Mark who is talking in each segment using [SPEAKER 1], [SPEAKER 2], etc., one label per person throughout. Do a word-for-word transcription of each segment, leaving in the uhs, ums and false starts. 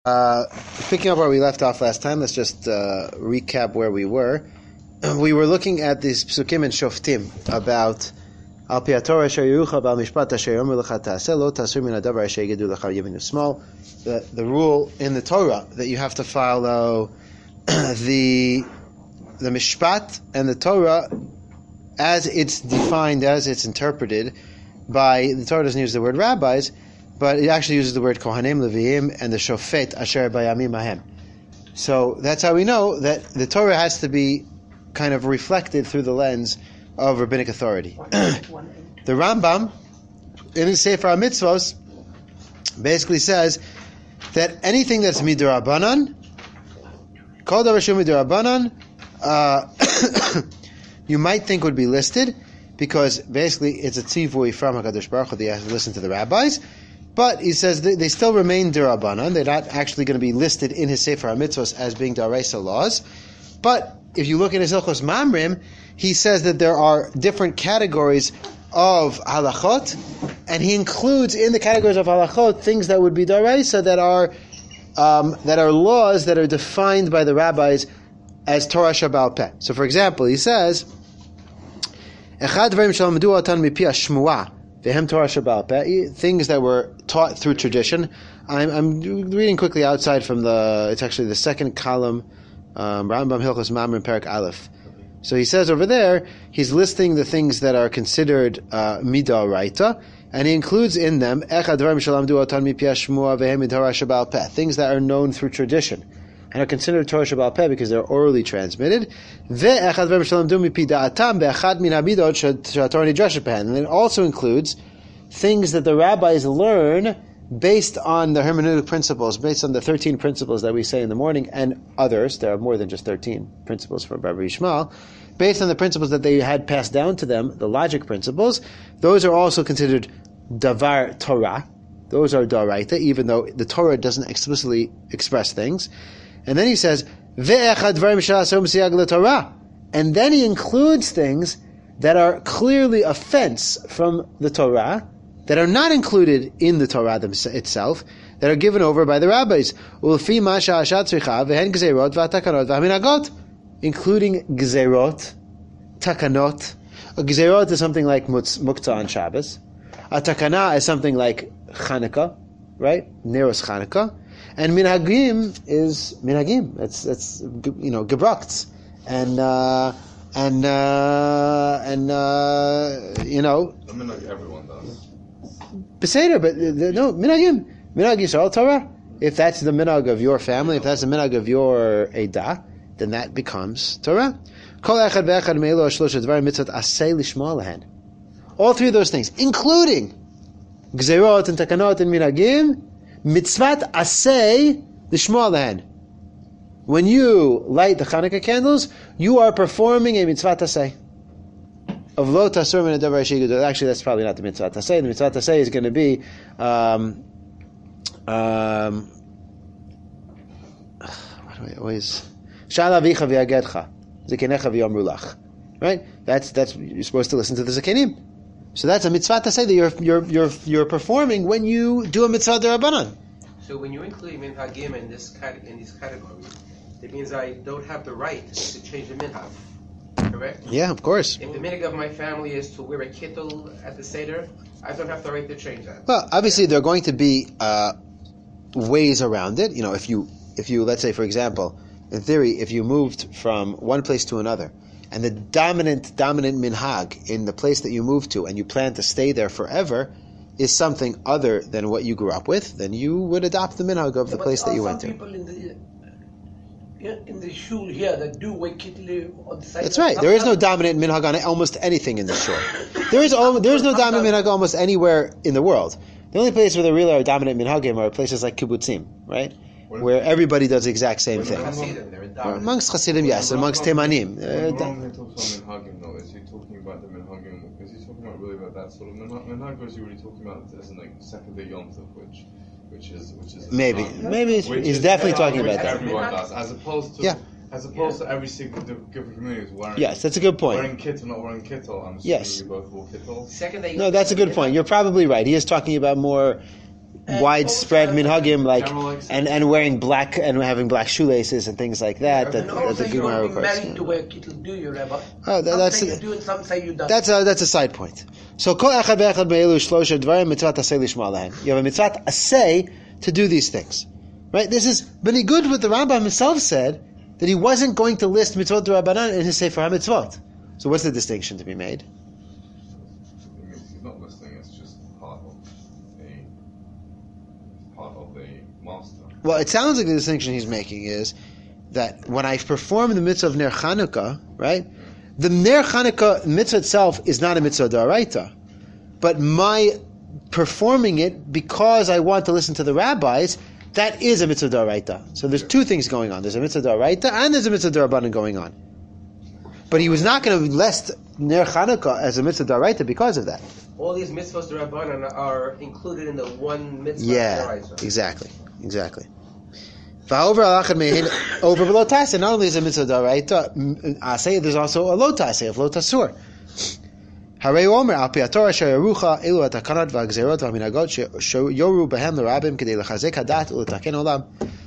[SPEAKER 1] Uh, picking up where we left off last time, let's just uh, recap where we were. We were looking at these psukim and shoftim about al pi haTorah asher yerucha b'al mishpat asher yomer lecha ta'aseh lo tasur min hadavar asher yigedu lecha yivinu small. The the rule in the Torah that you have to follow the the mishpat and the Torah as it's defined, as it's interpreted by the Torah. Doesn't use the word rabbis, but it actually uses the word Kohanim, Leviim, and the Shofet, Asher Bayamim Ahem. So that's how we know that the Torah has to be kind of reflected through the lens of rabbinic authority. The Rambam, in his Sefer HaMitzvos, basically says that anything that's Midrabanan, called Arashum Midrabanan, uh, you might think would be listed, because basically it's a tzivui from HaKadosh Baruch Hu that you have to listen to the rabbis. But he says they, they still remain derabanan. They're not actually going to be listed in his Sefer HaMitzvos as being daraisa laws. But if you look in his Hilchos Mamrim, he says that there are different categories of halachot, and he includes in the categories of halachot things that would be daraisa that are um, that are laws that are defined by the rabbis as Torah Shabal Peh. So, for example, he says, "Echad dvarim shalamdu atan mipi hashmuah." Things that were taught through tradition. I'm, I'm reading quickly outside from the, it's actually the second column, um, Rambam Hilchos Mamrim Perek Aleph. So he says over there, he's listing the things that are considered uh, midoraita, and he includes in them things that are known through tradition and are considered Torah Shabal Peh because they're orally transmitted. And it also includes things that the rabbis learn based on the hermeneutic principles, based on the thirteen principles that we say in the morning, and others. There are more than just thirteen principles from Rabbi Yishmael. Based on the principles that they had passed down to them, the logic principles, those are also considered davar Torah. Those are daraita, even though the Torah doesn't explicitly express things. And then he says, and then he includes things that are clearly offense from the Torah, that are not included in the Torah itself, that are given over by the rabbis, including gzerot, takanot. A gzerot is something like muktzah on Shabbos. A takana is something like Chanukah, right? Neros Chanukah. And minhagim is minhagim. That's that's you know gebrakts and uh, and uh, and uh, you know.
[SPEAKER 2] I mean, like everyone does.
[SPEAKER 1] Beseder, but uh, no minhagim. Minhag Yisrael Torah. If that's the minhag of your family, if that's the minhag of your edah, then that becomes Torah. Kol echad ve'echad me'elo shlosha dvarim mitzvot asay lishma lahen. All three of those things, including gzerot and takanot and minhagim. Mitzvat asay l'shmo lahen. When you light the Chanukah candles, you are performing a mitzvat asay. Of lo tasur min hadavar asher yigedu. Actually, that's probably not the mitzvat asay. The mitzvat asay is going to be um, um, what do I always shal avicha v'yagedcha zekenecha v'yomru lach. Right? That's that's you're supposed to listen to the zakenim. So that's a mitzvah to say that you're you're you're you're performing when you do a mitzvah derabanan.
[SPEAKER 3] So when you include minhagim in this in these categories, it means I don't have the right to change the minhag. Correct?
[SPEAKER 1] Yeah, of course.
[SPEAKER 3] If the minhag of my family is to wear a kittel at the seder, I don't have the right to change that.
[SPEAKER 1] Well, obviously there are going to be uh, ways around it. You know, if you if you let's say for example, in theory, if you moved from one place to another, and the dominant dominant minhag in the place that you move to, and you plan to stay there forever, is something other than what you grew up with, then you would adopt the minhag of
[SPEAKER 4] yeah,
[SPEAKER 1] the place that you went to.
[SPEAKER 4] People in the in the shul here that do wear kittel on the side.
[SPEAKER 1] That's right. There is no dominant minhag on almost anything in the shul. There is al- there is no dominant minhag almost anywhere in the world. The only place where there really are dominant minhagim are places like kibbutzim, right? Where everybody does the exact same thing. Amongst Hasidim, yes, and amongst Teimanim.
[SPEAKER 2] When Rambam talks about minhagim, though, is he talking about the minhagim? Is he talking about really about that sort of minhag, or is he really talking about as in like second day Yom Tov, which, which is which is
[SPEAKER 1] maybe
[SPEAKER 2] minhag,
[SPEAKER 1] maybe he's, he's definitely talking about that.
[SPEAKER 2] Everyone does, as opposed to
[SPEAKER 1] yeah.
[SPEAKER 2] as opposed yeah. to every single different community is wearing.
[SPEAKER 1] Yes, that's a good point.
[SPEAKER 2] Wearing kittel, not wearing kittel. I'm assuming
[SPEAKER 1] yes.
[SPEAKER 2] you both wore kittel.
[SPEAKER 3] Second day.
[SPEAKER 1] No, that's a good point. You're probably right. He is talking about more
[SPEAKER 4] And
[SPEAKER 1] widespread
[SPEAKER 4] also-
[SPEAKER 1] minhagim, like
[SPEAKER 2] General
[SPEAKER 1] and, and wearing black and having black shoelaces and things like that. That,
[SPEAKER 4] And
[SPEAKER 1] that
[SPEAKER 4] also,
[SPEAKER 1] the
[SPEAKER 4] you're
[SPEAKER 1] Gemara
[SPEAKER 4] only
[SPEAKER 1] requires.
[SPEAKER 4] married to wear kittel, do you, Rabbi?
[SPEAKER 1] Oh, that-
[SPEAKER 4] some
[SPEAKER 1] that's-
[SPEAKER 4] say you do and some say you don't.
[SPEAKER 1] That's a that's a side point. So kol echad ve'echad me'elu shlosha dvarim mitzvat aseh lishma lahem. You have a mitzvat aseh to do these things, right? This is benigud what the Rambam himself said, that he wasn't going to list mitzvot d'Rabbanan in his Sefer HaMitzvot. So what's the distinction to be made?
[SPEAKER 2] It means he's not listening, it's just part of a part of the master.
[SPEAKER 1] Well, it sounds like the distinction he's making is that when I perform the mitzvah of Ner Chanukah, right, the Ner Chanukah mitzvah itself is not a mitzvah d'oraita, but my performing it because I want to listen to the rabbis, that is a mitzvah d'oraita. So there's two things going on. There's a mitzvah d'oraita and there's a mitzvah d'Rabbanan going on. But he was not going to list Ner Chanukah as a mitzvah d'oraita because of that.
[SPEAKER 3] All these mitzvahs the Rabbanan are included in the one mitzvah.
[SPEAKER 1] Yeah,
[SPEAKER 3] d'oraisa.
[SPEAKER 1] exactly, exactly. Over over below tase, not only is a mitzvah d'oraita, I say there's also a lo tase of lo tasur. Harei Omer al pi haTorah she'yarucha elu hatakanot v'hagzerot v'minagot sheyoru behem l'rabim kedei lechazek hadat u'letaken olam.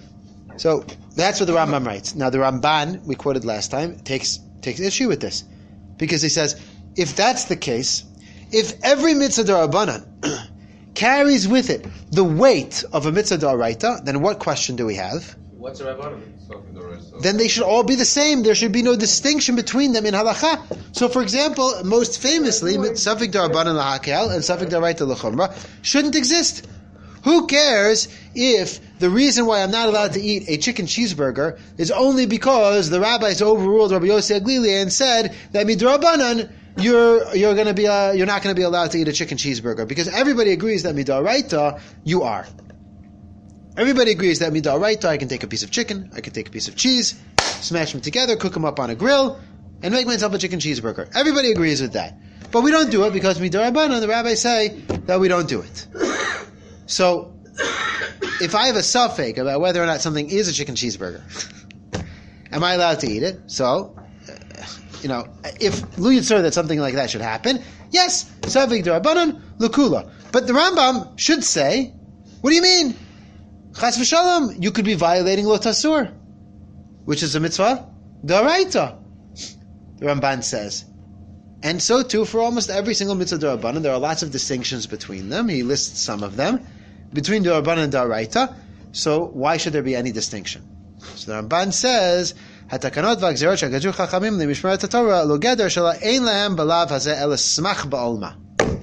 [SPEAKER 1] So that's what the Rambam writes. Now the Ramban we quoted last time takes takes issue with this because he says if that's the case, if every mitzvah d'Rabbanan carries with it the weight of a mitzvah d'oraita, then what question do we have?
[SPEAKER 3] What's a Rabbanan?
[SPEAKER 2] Something the rest of
[SPEAKER 1] Then they should all be the same. There should be no distinction between them in halacha. So, for example, most famously, Safek d'Rabbanan l'hakel and Safek d'oraita l'chumra shouldn't exist. Who cares if the reason why I'm not allowed to eat a chicken cheeseburger is only because the rabbis overruled Rabbi Yossi Aglili and said that midrabanan you're you're going to be uh, you're not going to be allowed to eat a chicken cheeseburger because everybody agrees that midaraita you are. Everybody agrees that midaraita I can take a piece of chicken, I can take a piece of cheese, smash them together, cook them up on a grill, and make myself a chicken cheeseburger. Everybody agrees with that, but we don't do it because midarabanan the rabbis say that we don't do it. So, if I have a suffix about whether or not something is a chicken cheeseburger, am I allowed to eat it? So, uh, you know, if Lu Yitzur that something like that should happen, yes, suffix d'Rabbanan l'kula. But the Rambam should say, what do you mean? Chas v'shalom, you could be violating lo tasur, which is a mitzvah d'oraita. The Ramban says. And so too for almost every single mitzvah d'Rabbanan, there are lots of distinctions between them. He lists some of them between d'Rabbanan and d'oraita. So why should there be any distinction? So the Ramban says, "Hatakanot v'agzerot shagadu chachamim lemishmarat haTorah lo geder shela ein lahem balav hazeh ela smach ba'olma."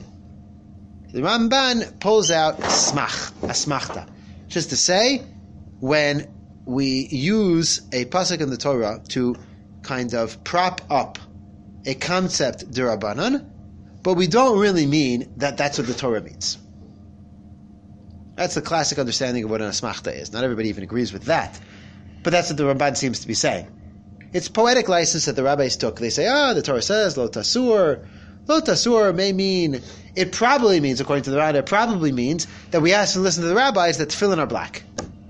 [SPEAKER 1] The Ramban pulls out smach, asmachta, just to say when we use a pasuk in the Torah to kind of prop up a concept d'Rabbanan, but we don't really mean that that's what the Torah means. That's the classic understanding of what an asmachta is. Not everybody even agrees with that, but that's what the Ramban seems to be saying. It's poetic license that the rabbis took. They say, ah, oh, the Torah says, lo tasur. Lo tasur may mean, it probably means, according to the Rambam, it probably means that we have to listen to the rabbis that tefillin are black.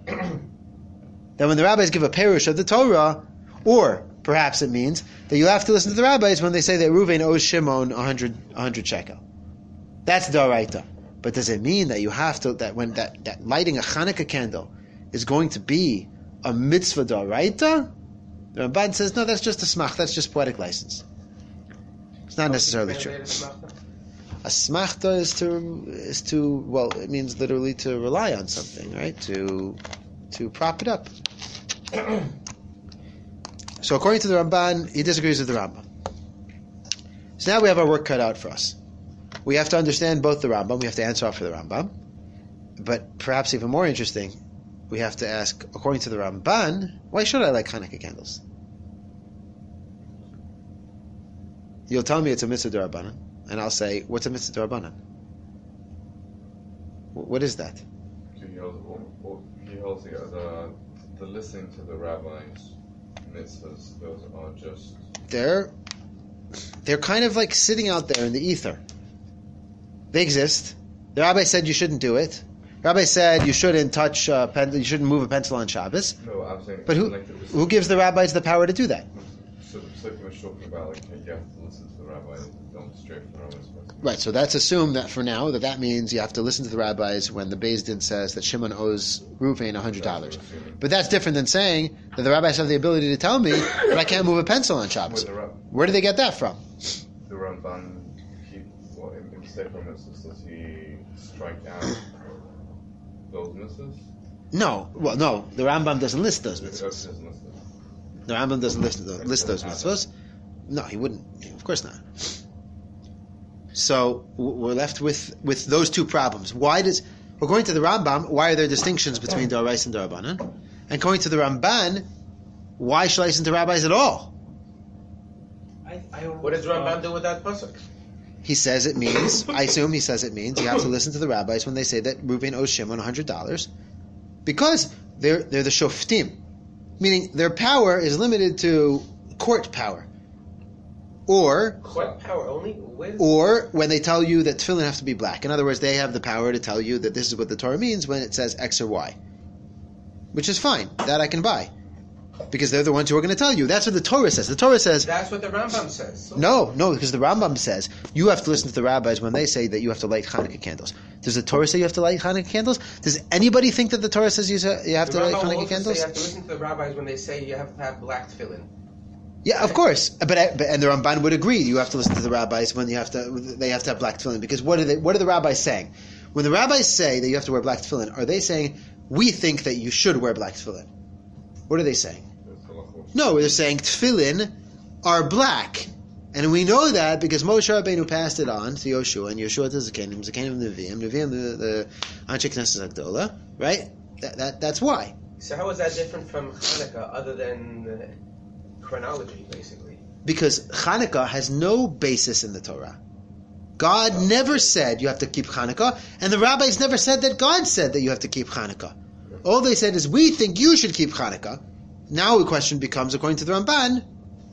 [SPEAKER 1] That when the rabbis give a perush of the Torah, or perhaps it means that you have to listen to the rabbis when they say that Reuven owes Shimon one hundred, one hundred shekel. That's d'oraita. But does it mean that you have to, that when that, that lighting a Hanukkah candle is going to be a mitzvah d'oraita? The Ramban says, no, that's just a smach, that's just poetic license. It's not necessarily true. A smachta is to, is to, well, it means literally to rely on something, right? To, to prop it up. So according to the Ramban, he disagrees with the Rambam. So now we have our work cut out for us. We have to understand both the Rambam, we have to answer off for the Rambam, but perhaps even more interesting, we have to ask, according to the Ramban, why should I light Hanukkah candles? You'll tell me it's a mitzvah d'Rabbanan, and I'll say, what's a mitzvah d'Rabbanan? What is that?
[SPEAKER 2] He holds, or, or he holds the, the, the listening to the rabbis mitzvahs, those are just...
[SPEAKER 1] They're, they're kind of like sitting out there in the ether. They exist. The rabbi said you shouldn't do it. The rabbi said you shouldn't touch, uh, pen, you shouldn't move a pencil on Shabbos.
[SPEAKER 2] No, I'm saying...
[SPEAKER 1] But who, who gives the rabbis the power to do that?
[SPEAKER 2] So the psukim is talking about like you have to listen to the rabbi, don't stray from the rabbi's message.
[SPEAKER 1] Right, so that's assumed that for now, that that means you have to listen to the rabbis when the Beis Din says that Shimon owes Reuven one hundred dollars. But that's different than saying that the rabbis have the ability to tell me that I can't move a pencil on Shabbos.
[SPEAKER 2] Where, the,
[SPEAKER 1] Where do they get that from?
[SPEAKER 2] the Ramban, he, well, in, in Sefer Mitzvahs, does he strike out those mitzvahs?
[SPEAKER 1] No, well, no, the Rambam doesn't list those
[SPEAKER 2] He
[SPEAKER 1] mitzvahs.
[SPEAKER 2] doesn't list it.
[SPEAKER 1] The Rambam doesn't list, list those mitzvahs. No, he wouldn't. Of course not. So w- we're left with, with those two problems. Why does, according to the Rambam, why are there distinctions between D'oraisa and D'Rabbanan? And according to the Ramban, why should I listen to rabbis at all?
[SPEAKER 4] I, I
[SPEAKER 3] What does Ramban do with that pasuk?
[SPEAKER 1] He says it means, I assume he says it means, you have to listen to the rabbis when they say that Reuven owes Shimon one hundred dollars, because they're, they're the shoftim, meaning their power is limited to court power. Or,
[SPEAKER 3] Court power only? Where does-
[SPEAKER 1] or when they tell you that tefillin have to be black. In other words, they have the power to tell you that this is what the Torah means when it says X or Y. Which is fine. That I can buy. Because they're the ones who are going to tell you. That's what the Torah says. The Torah says,
[SPEAKER 3] That's what the Rambam says. So
[SPEAKER 1] no, no, because the Rambam says you have to listen to the rabbis when they say that you have to light Hanukkah candles. Does the Torah say you have to light Hanukkah candles? Does anybody think that the Torah says you ha- you have
[SPEAKER 3] the
[SPEAKER 1] to light
[SPEAKER 3] Rambam will
[SPEAKER 1] Hanukkah
[SPEAKER 3] also say
[SPEAKER 1] candles?
[SPEAKER 3] you have to listen to the rabbis when they say you have to have black tefillin.
[SPEAKER 1] Yeah, of course. But, I- but and the Ramban would agree. You have to listen to the rabbis when you have to. They have to have black tefillin, because what are they? What are the rabbis saying? When the rabbis say that you have to wear black tefillin, are they saying we think that you should wear black tefillin? What are they saying? No, they're saying tefillin are black, and we know that because Moshe Rabbeinu passed it on to Yoshua, and Yoshua to Zakenim, Zakenim Nevi'im, Nevi'im the the Anshe Knesset Agdola, right? That, that that's why.
[SPEAKER 3] So how is that different from Hanukkah other than uh, chronology, basically?
[SPEAKER 1] Because Hanukkah has no basis in the Torah. God
[SPEAKER 3] Oh.
[SPEAKER 1] never said you have to keep Hanukkah, and the rabbis never said that God said that you have to keep Hanukkah. All they said is, we think you should keep Hanukkah. Now the question becomes, according to the Ramban,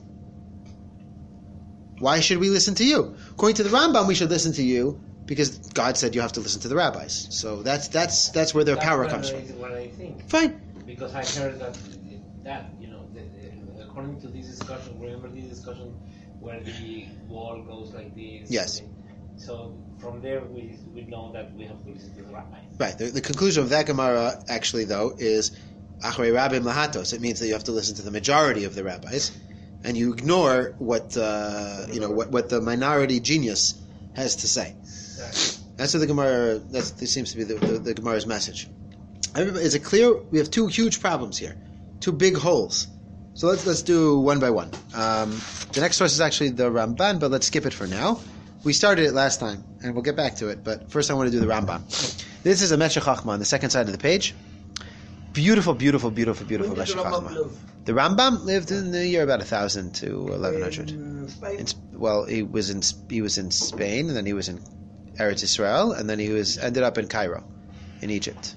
[SPEAKER 1] why should we listen to you? According to the Rambam, we should listen to you because God said you have to listen to the rabbis. So that's that's that's where their
[SPEAKER 4] That's
[SPEAKER 1] power
[SPEAKER 4] what
[SPEAKER 1] comes
[SPEAKER 4] I,
[SPEAKER 1] from.
[SPEAKER 4] What I think.
[SPEAKER 1] Fine.
[SPEAKER 4] Because I heard that, that you know, the, the, according to this discussion, remember this discussion where the wall goes like this?
[SPEAKER 1] Yes.
[SPEAKER 4] So from there, we, we know that we have to listen to the rabbi.
[SPEAKER 1] Right. The, the conclusion of that Gemara, actually, though, is Achrei Rabbim Lahatos. It means that you have to listen to the majority of the rabbis, and you ignore what uh, you know what, what the minority genius has to say. That's what the Gemara. That's, this seems to be the, the, the Gemara's message. Everybody, is it clear? We have two huge problems here, two big holes. So let's let's do one by one. Um, the next source is actually the Ramban, but let's skip it for now. We started it last time, and we'll get back to it. But first, I want to do the Rambam. This is a Meshech Chochmah on the second side of the page. Beautiful, beautiful, beautiful, beautiful
[SPEAKER 4] When did
[SPEAKER 1] Meshech
[SPEAKER 4] the Rambam
[SPEAKER 1] Chochmah.
[SPEAKER 4] live?
[SPEAKER 1] The Rambam lived in the year about a thousand to eleven hundred.
[SPEAKER 4] In Spain?
[SPEAKER 1] In, Sp- well, he was in he was in Spain, and then he was in Eretz Israel, and then he was ended up in Cairo, in Egypt.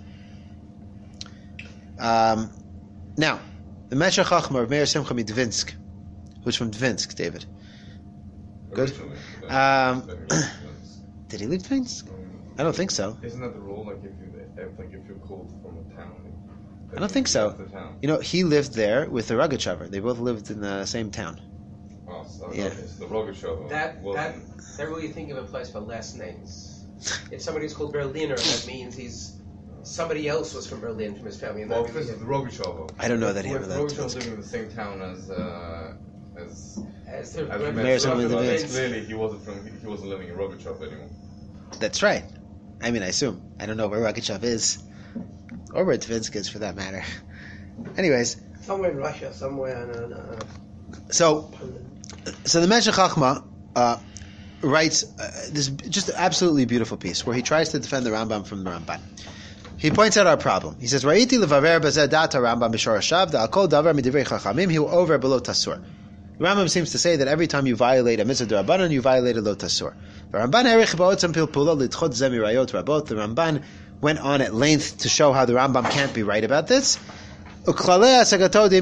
[SPEAKER 1] Um, now, the Meshech Chochmah of Meir Simcha Midvinsk, who's from Dvinsk, David. Good. Um, Did he leave Dvinsk? I don't think so.
[SPEAKER 2] Isn't that the rule? Like if you, if, like if you're called from a town.
[SPEAKER 1] I don't think so.
[SPEAKER 2] The town.
[SPEAKER 1] You know, he lived there with the Rogachover. They both lived in the same town.
[SPEAKER 2] Oh, so
[SPEAKER 1] Yeah.
[SPEAKER 2] okay, so the Rogachover.
[SPEAKER 3] That,
[SPEAKER 2] well,
[SPEAKER 3] that, they're really thinking of a place for last names. If somebody's called Berliner, that means he's somebody else was from Berlin from his family. And
[SPEAKER 2] well,
[SPEAKER 3] that
[SPEAKER 2] because of the Rogachover.
[SPEAKER 1] I don't know that he
[SPEAKER 2] If
[SPEAKER 1] ever lived.
[SPEAKER 2] Rogachover living in the same town as uh, as
[SPEAKER 3] as the
[SPEAKER 2] as
[SPEAKER 1] Meir Simcha
[SPEAKER 2] Rogachover,
[SPEAKER 1] Midvinsk.
[SPEAKER 2] clearly he wasn't from he wasn't living in Rogachover anymore.
[SPEAKER 1] That's right. I mean, I assume. I don't know where Rogachover is. Or where Dvinsk is, for that matter. Anyways,
[SPEAKER 4] Somewhere in Russia, somewhere in uh,
[SPEAKER 1] so
[SPEAKER 4] Poland.
[SPEAKER 1] so the Meshech Chochmah uh, writes uh, this just absolutely beautiful piece where he tries to defend the Rambam from the Ramban. He points out our problem. He says, "Ra'iti levaver b'zeh data Rambam b'shor hashav da'al kol davar midivrei chachamim he will over below tasur." The Rambam seems to say that every time you violate a mitzvah d'Rabbanan, you violate a lo tasur. The Ramban erich ba'otzam pilpula lidchot zeh mirayot rabot. The Ramban went on at length to show how the Rambam can't be right about this. He says,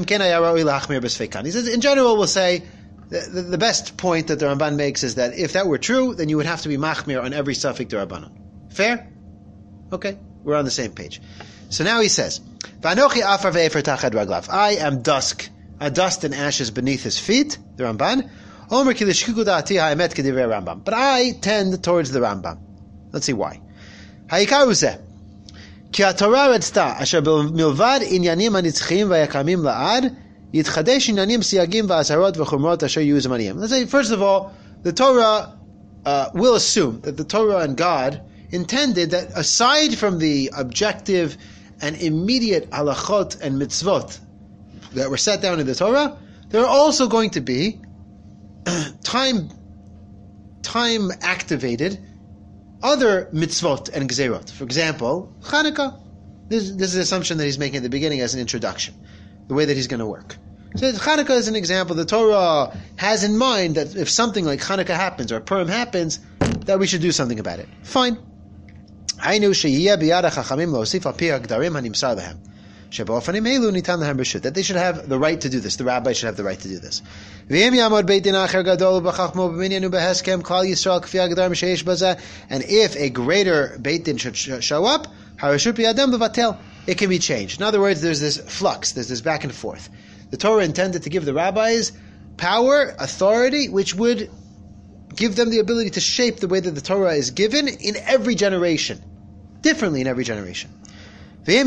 [SPEAKER 1] in general, we'll say the, the, the best point that the Ramban makes is that if that were true, then you would have to be machmir on every suffix d'Rabbanan. Fair? Okay, we're on the same page. So now he says, I am dusk are dust and ashes beneath his feet, the Ramban. Omer ki l'shkiku da'ati ha'emet k'divrei Rambam. But I tend towards the Rambam. Let's see why. Ha'ikar hu zeh. Ki ha'Torah retzta asher milvad inyanim hanitzchim v'yakamim la'ad yitchadesh inyanim siyagim v'azharot v'chumrot asher yu zmaniyim. Let's say, first of all, the Torah uh, will assume that the Torah and God intended that aside from the objective and immediate halachot and mitzvot that were set down in the Torah, there are also going to be time time activated other mitzvot and gzerot. For example, Chanukah. This, this is an assumption that he's making at the beginning as an introduction, the way that he's going to work. So Chanukah is an example. The Torah has in mind that if something like Chanukah happens or Purim happens, that we should do something about it. Fine. That they should have the right to do this. The rabbi should have the right to do this. And if a greater Beit Din should show up, it can be changed. In other words, there's this flux, there's this back and forth. The Torah intended to give the rabbis power, authority, which would give them the ability to shape the way that the Torah is given in every generation, differently in every generation. Um, sorry.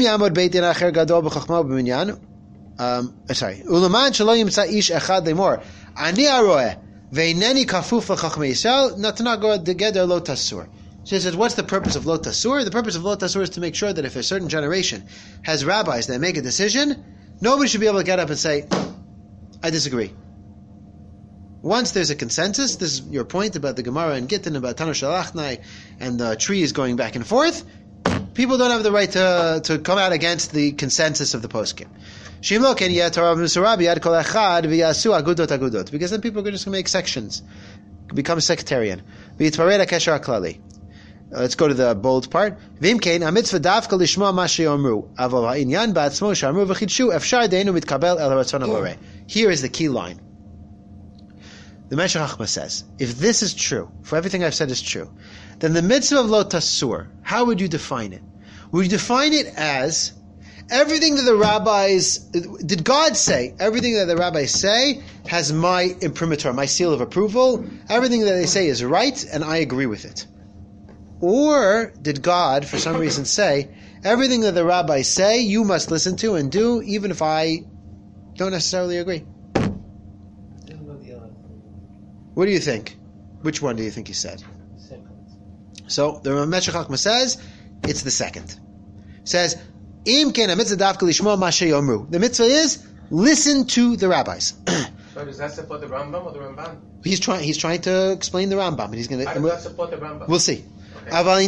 [SPEAKER 1] Ulaman shelo yimtza ish echad lemor ani aroeh ve'ineni kafuf l'chachmei Yisrael natnago degeder lo tasur. She says, what's the purpose of lo tasur? The purpose of lo tasur is to make sure that if a certain generation has rabbis that make a decision, nobody should be able to get up and say, I disagree. Once there's a consensus, this is your point about the Gemara and Gittin, about Tanu Shalachnai, and the tree is going back and forth, people don't have the right to to come out against the consensus of the poskim. Because then people are just going to make sections, become sectarian. Let's go to the bold part. Here is the key line. The Meshech Chochmah says, if this is true, if everything I've said is true, then the mitzvah of lo tasur, how would you define it? Would you define it as everything that the rabbis, did God say, everything that the rabbis say has my imprimatur, my seal of approval, everything that they say is right, and I agree with it? Or did God, for some reason, say, everything that the rabbis say, you must listen to and do, even if I don't necessarily agree? What do you think? Which one do you think he said?
[SPEAKER 4] Second.
[SPEAKER 1] So the Meshech Chochmah says it's the second. It says Im ken mitzvah davka lishmo ma sheyomru. The mitzvah is listen to the rabbis.
[SPEAKER 3] So does that support the Rambam or the Ramban?
[SPEAKER 1] He's trying. He's trying to explain the Rambam, and he's going to.
[SPEAKER 3] How does that support the Rambam?
[SPEAKER 1] We'll see. But the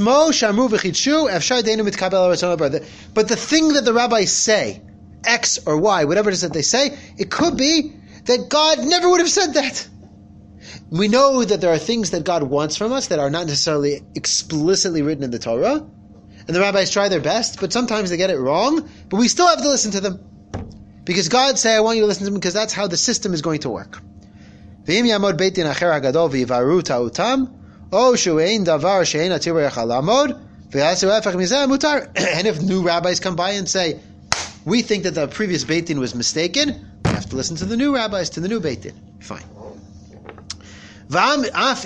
[SPEAKER 1] thing that the rabbis say, X or Y, whatever it is that they say, it could be that God never would have said that. We know that there are things that God wants from us that are not necessarily explicitly written in the Torah, and the rabbis try their best, but sometimes they get it wrong, but we still have to listen to them. Because God say, I want you to listen to them, because that's how the system is going to work. And if new rabbis come by and say, we think that the previous Beit Din was mistaken, we have to listen to the new rabbis, to the new Beit Din. Fine. Okay, let's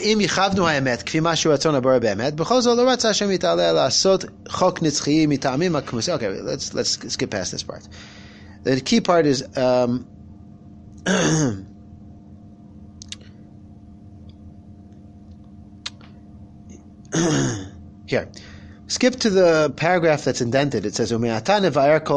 [SPEAKER 1] let's skip past this part. The key part is um, here. Skip to the paragraph that's indented. It says Now we're going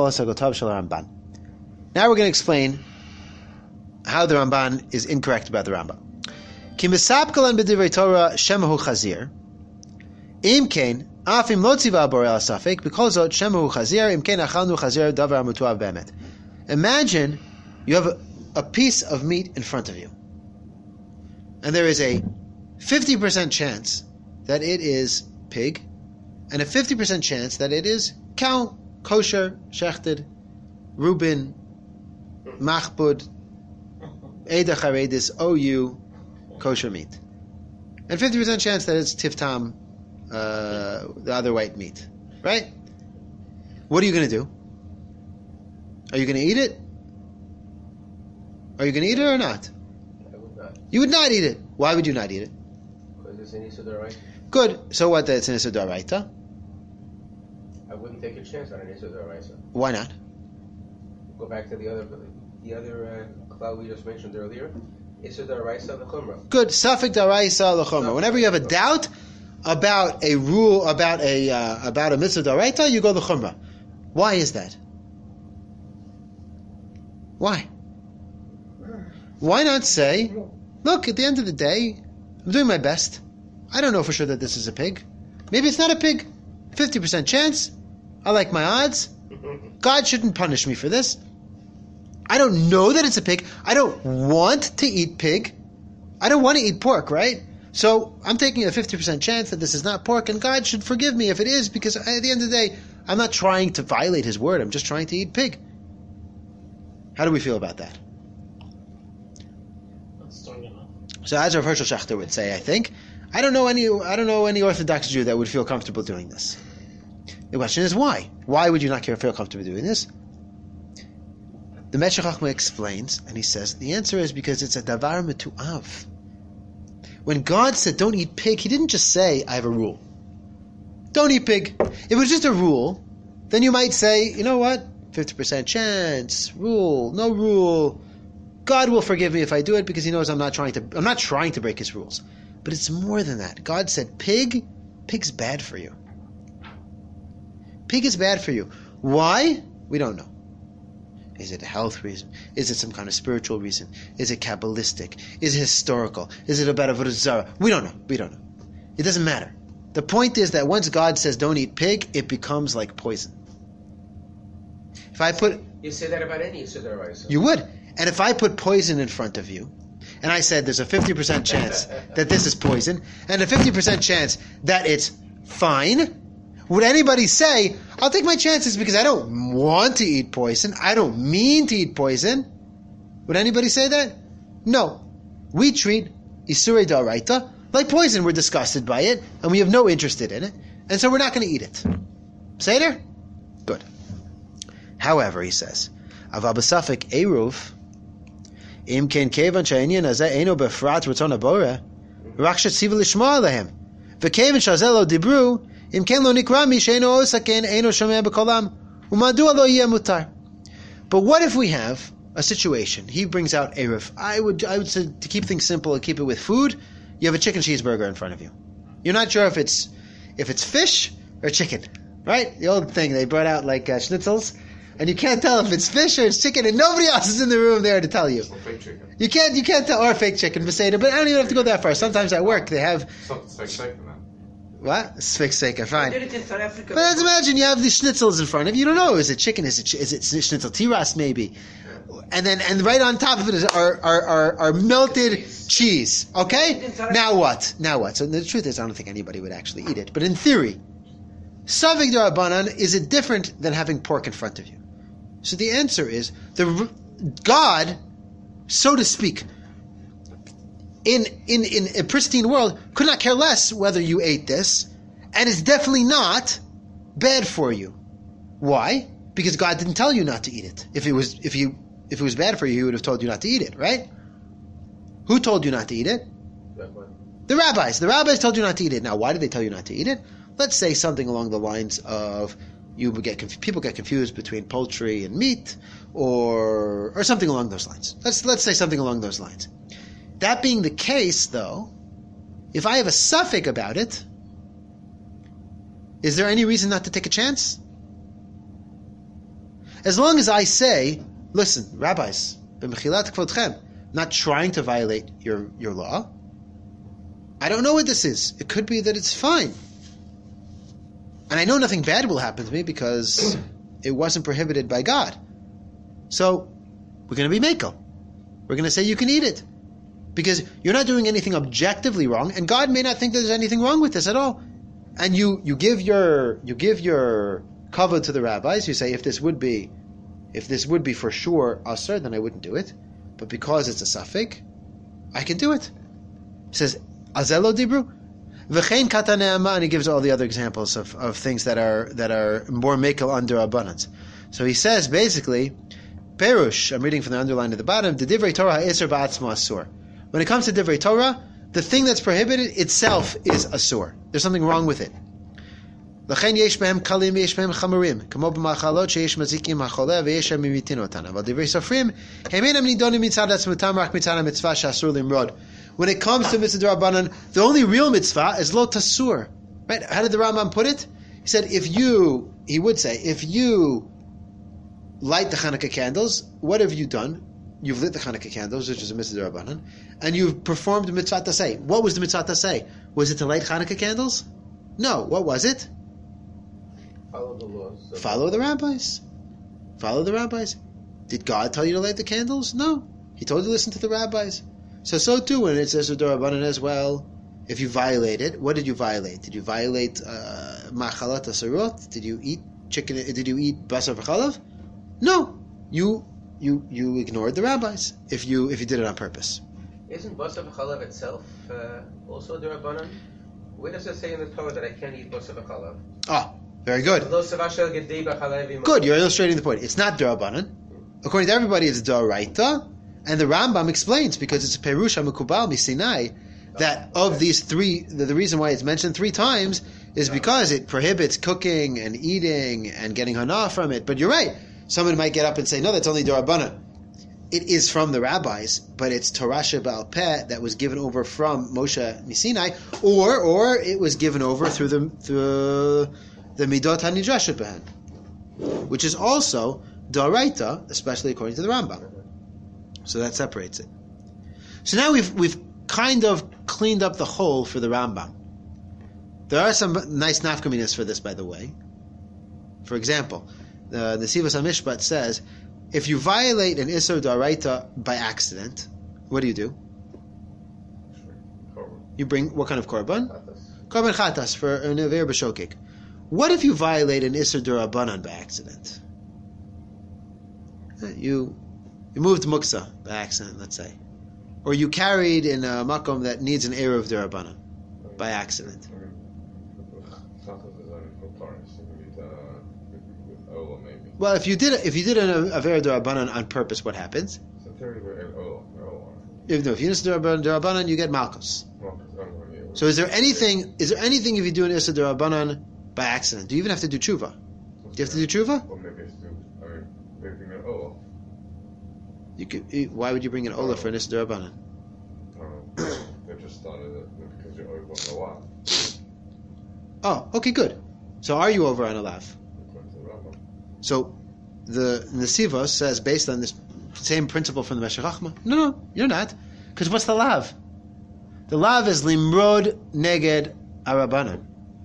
[SPEAKER 1] to explain how the Ramban is incorrect about the Rambam. Ki misapkalan b'divrei Torah shemahu chazir. Im kein af im lo tziva borei al safek because ot shemahu chazir im kein achalnu chazir davar mutuav be'emet. Imagine you have a, a piece of meat in front of you, and there is a fifty percent chance that it is pig, and a fifty percent chance that it is cow, kosher, shechted, Reuben, machbud, eda charedis, O U. Kosher meat, and fifty percent chance that it's tiftam, uh, the other white meat, right? What are you going to do? Are you going to eat it? Are you going to eat it or not?
[SPEAKER 3] I would not.
[SPEAKER 1] You would not eat it. Why would you not eat it?
[SPEAKER 3] Because it's an Issa D'Oraisa.
[SPEAKER 1] Good. So what? It's an Issa D'Oraisa.
[SPEAKER 3] I wouldn't take a chance on an Issa D'Oraisa.
[SPEAKER 1] Why not?
[SPEAKER 3] Go back to the other the other uh, cloud we just mentioned earlier. Issa D'Oraisa, the Chumrah.
[SPEAKER 1] Good. Safek D'Oraisa l'chumrah. Whenever you have a doubt about a rule, about a uh, about a mitzvah d'oraita, you go the chumrah. Why is that? Why? Why not say, look, at the end of the day, I'm doing my best. I don't know for sure that this is a pig. Maybe it's not a pig. fifty percent chance. I like my odds. God shouldn't punish me for this. I don't know that it's a pig. I don't want to eat pig. I don't want to eat pork, right? So I'm taking a fifty percent chance that this is not pork, and God should forgive me if it is, because at the end of the day, I'm not trying to violate His word. I'm just trying to eat pig. How do we feel about that?
[SPEAKER 4] Not strong enough.
[SPEAKER 1] So as Rav Hershel Schachter would say, I think, I don't know any I don't know any Orthodox Jew that would feel comfortable doing this. The question is why? Why would you not feel comfortable doing this? The Meshech Chochmah explains, and he says, the answer is because it's a davar metu'av. When God said, don't eat pig, He didn't just say, I have a rule. Don't eat pig. If it was just a rule, then you might say, you know what? fifty percent chance, rule, no rule. God will forgive me if I do it because He knows I'm not trying to I'm not trying to break His rules. But it's more than that. God said, pig, pig's bad for you. Pig is bad for you. Why? We don't know. Is it a health reason? Is it some kind of spiritual reason? Is it Kabbalistic? Is it historical? Is it about Avodah Zarah? We don't know. We don't know. It doesn't matter. The point is that once God says don't eat pig, it becomes like poison. If I put...
[SPEAKER 3] You say that about any Issa D'Oraisa.
[SPEAKER 1] You would. And if I put poison in front of you, and I said there's a fifty percent chance that this is poison, and a fifty percent chance that it's fine, would anybody say, I'll take my chances because I don't want to eat poison, I don't mean to eat poison? Would anybody say that? No. We treat Isurei D'Oraita like poison. We're disgusted by it, and we have no interest in it, and so we're not going to eat it. Seder? Good. However, he says, Ava b'safek eruv, im ken kevan she'inyan hazeh eino befrat ratzon haboreh, rak shetziva lishma alehem, v'kevan shazeh lo dibru, im ken lo nikra mi she'eino osaken eino shomeh b'kolam, u'madua lo yeh mutar. But what if we have a situation? He brings out eruv. I would, I would say, to keep things simple and keep it with food, you have a chicken cheeseburger in front of you. You're not sure if it's if it's fish or chicken, right? The old thing, they brought out like uh, schnitzels, and you can't tell if it's fish or it's chicken, and nobody else is in the room there to tell you.
[SPEAKER 2] It's not fake chicken.
[SPEAKER 1] You can't, you can't tell, or fake chicken, Beseder, but I don't even have to go that far. Sometimes at work they have,
[SPEAKER 2] It's not fake chicken, man.
[SPEAKER 1] what? It's fake steak, fine.
[SPEAKER 3] I did it in South Africa.
[SPEAKER 1] But let's imagine you have these schnitzels in front of you. You don't know, is it chicken, is it, is it schnitzel tiras maybe? And then, and right on top of it is are, are, are, are melted cheese. Okay? Now what? Now what? So the truth is, I don't think anybody would actually eat it. But in theory, Savik D'Rabbanan, is it different than having pork in front of you? So the answer is, the God, so to speak, in, in, in a pristine world, could not care less whether you ate this, and it's definitely not bad for you. Why? Because God didn't tell you not to eat it. If it was, if you, if it was bad for you, He would have told you not to eat it, right? Who told you not to eat it? The rabbis. The rabbis told you not to eat it. Now, why did they tell you not to eat it? Let's say something along the lines of you would get conf- people get confused between poultry and meat, or or something along those lines. Let's let's say something along those lines. That being the case, though, if I have a suffix about it, is there any reason not to take a chance? As long as I say, listen, rabbis, b'mechilat kvodchem, not trying to violate your, your law, I don't know what this is. It could be that it's fine. And I know nothing bad will happen to me because it wasn't prohibited by God. So, we're going to be mekel. We're going to say you can eat it. Because you're not doing anything objectively wrong, and God may not think that there's anything wrong with this at all. And you, you give your you give your kavod to the rabbis. You say, if this would be if this would be for sure asur, then I wouldn't do it. But because it's a suffix, I can do it. He says, Azelo dibru. V'chein katan ne'ama, and he gives all the other examples of, of things that are that are more mekel under abundance. So he says basically, Perush, I'm reading from the underline at the bottom, the Divrei Torah ha'isur ba'atzmo asur. When it comes to Divrei Torah, the thing that's prohibited itself is asur. There's something wrong with it. L'chein yesh behem kalim yesh behem chamurim, kamo b'machalot sheyesh mazikim hacholeh veyesh mimitin otana. But Divrei Sofrim, hemenam nidonim mitzad atzmutam rak mitzad mitzvah shasur limrod. When it comes to mitzvah d'Rabbanan, the only real mitzvah is lo tasur. Right? How did the Rambam put it? He said, if you, he would say, if you light the Hanukkah candles, what have you done? You've lit the Hanukkah candles, which is a mitzvah d'Rabbanan, and you've performed mitzvah taseh. What was the mitzvah taseh? Was it to light Hanukkah candles? No. What was it?
[SPEAKER 3] Follow the laws.
[SPEAKER 1] Follow the rabbis. Follow the rabbis. Did God tell you to light the candles? No. He told you to listen to the rabbis. So, so too, when it says d'Rabbanan as well, if you violate it, what did you violate? Did you violate machalat asarot? Did you eat chicken? Did you eat basar v'chalav? No. You you you ignored the rabbis if you if you did it on purpose.
[SPEAKER 3] Isn't basar v'chalav itself uh, also d'Rabbanan? Where does it say in the Torah that I can't eat basar v'chalav?
[SPEAKER 1] Ah, very good. Good, you're illustrating the point. It's not d'Rabbanan. According to everybody, it's d'oraita. And the Rambam explains, because it's a Perush HaMekubal Misinai, that of these three, the, the reason why it's mentioned three times is because it prohibits cooking and eating and getting hana from it. But you're right. Someone might get up and say, no, that's only d'Rabbanan. It is from the rabbis, but it's Torah Sheba'al Peh that was given over from Moshe Misinai, or or it was given over through the through the Midot HaNidrashet Behen, which is also d'oraita, especially according to the Rambam. So that separates it. So now we've we've kind of cleaned up the hole for the Rambam. There are some nice nafkaminas for this, by the way. For example, the Nesivos HaMishpat says, if you violate an Isur D'Oraita by accident, what do you do? You bring, what kind of korban? Korban chatas for an Aver B'Shokik. What if you violate an Isur D'Rabanan by accident? You, you moved muksa by accident, let's say. Or you carried in a makom that needs an Eruv D'Rabanan by accident. Well, if you did if you did an Aver D'Rabanan on purpose, what happens? If, no, if you do D'Rabanan, you get Malchus. So is there anything is there anything if you do an Issa D'Rabanan by accident? Do you even have to do tshuva? Do you have to do tshuva?
[SPEAKER 2] Or maybe it's do, I mean, maybe bring an Ola.
[SPEAKER 1] You could, why would you bring an Ola for an Issa D'Rabanan?
[SPEAKER 2] I don't know. They just started it because you're over on a while.
[SPEAKER 1] Oh, okay, good. So are you over on a lav? So the Nesivos says, based on this same principle from the Meshech Chochmah, no, no, you're not. Because what's the lav? The lav is limrod neged arabanan.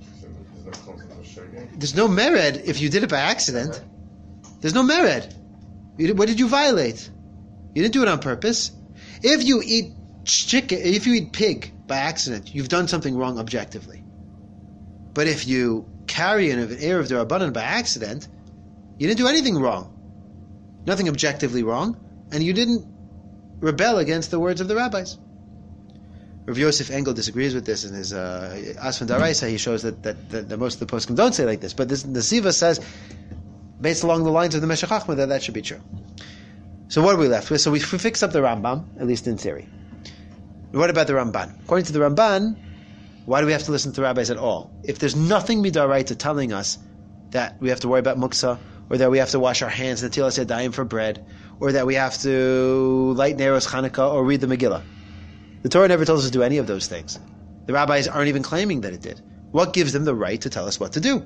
[SPEAKER 1] There's no mered if you did it by accident. There's no mered. You, what did you violate? You didn't do it on purpose. If you eat chicken, if you eat pig by accident, you've done something wrong objectively. But if you carry an Eruv D'Rabanan by accident, you didn't do anything wrong. Nothing objectively wrong. And you didn't rebel against the words of the rabbis. Rav Yosef Engel disagrees with this in his uh, Asfan Daraisa. He shows that, that, that, that most of the poskim don't say like this. But this, the Siva says, based along the lines of the Meshech Chochmah, that that should be true. So what are we left with? So we fixed up the Rambam, at least in theory. What about the Ramban? According to the Ramban, why do we have to listen to the rabbis at all? If there's nothing midaraita telling us that we have to worry about muksa, or that we have to wash our hands until Netilas Yadayim for bread, or that we have to light Neros Chanukah or read the Megillah. The Torah never tells us to do any of those things. The rabbis aren't even claiming that it did. What gives them the right to tell us what to do?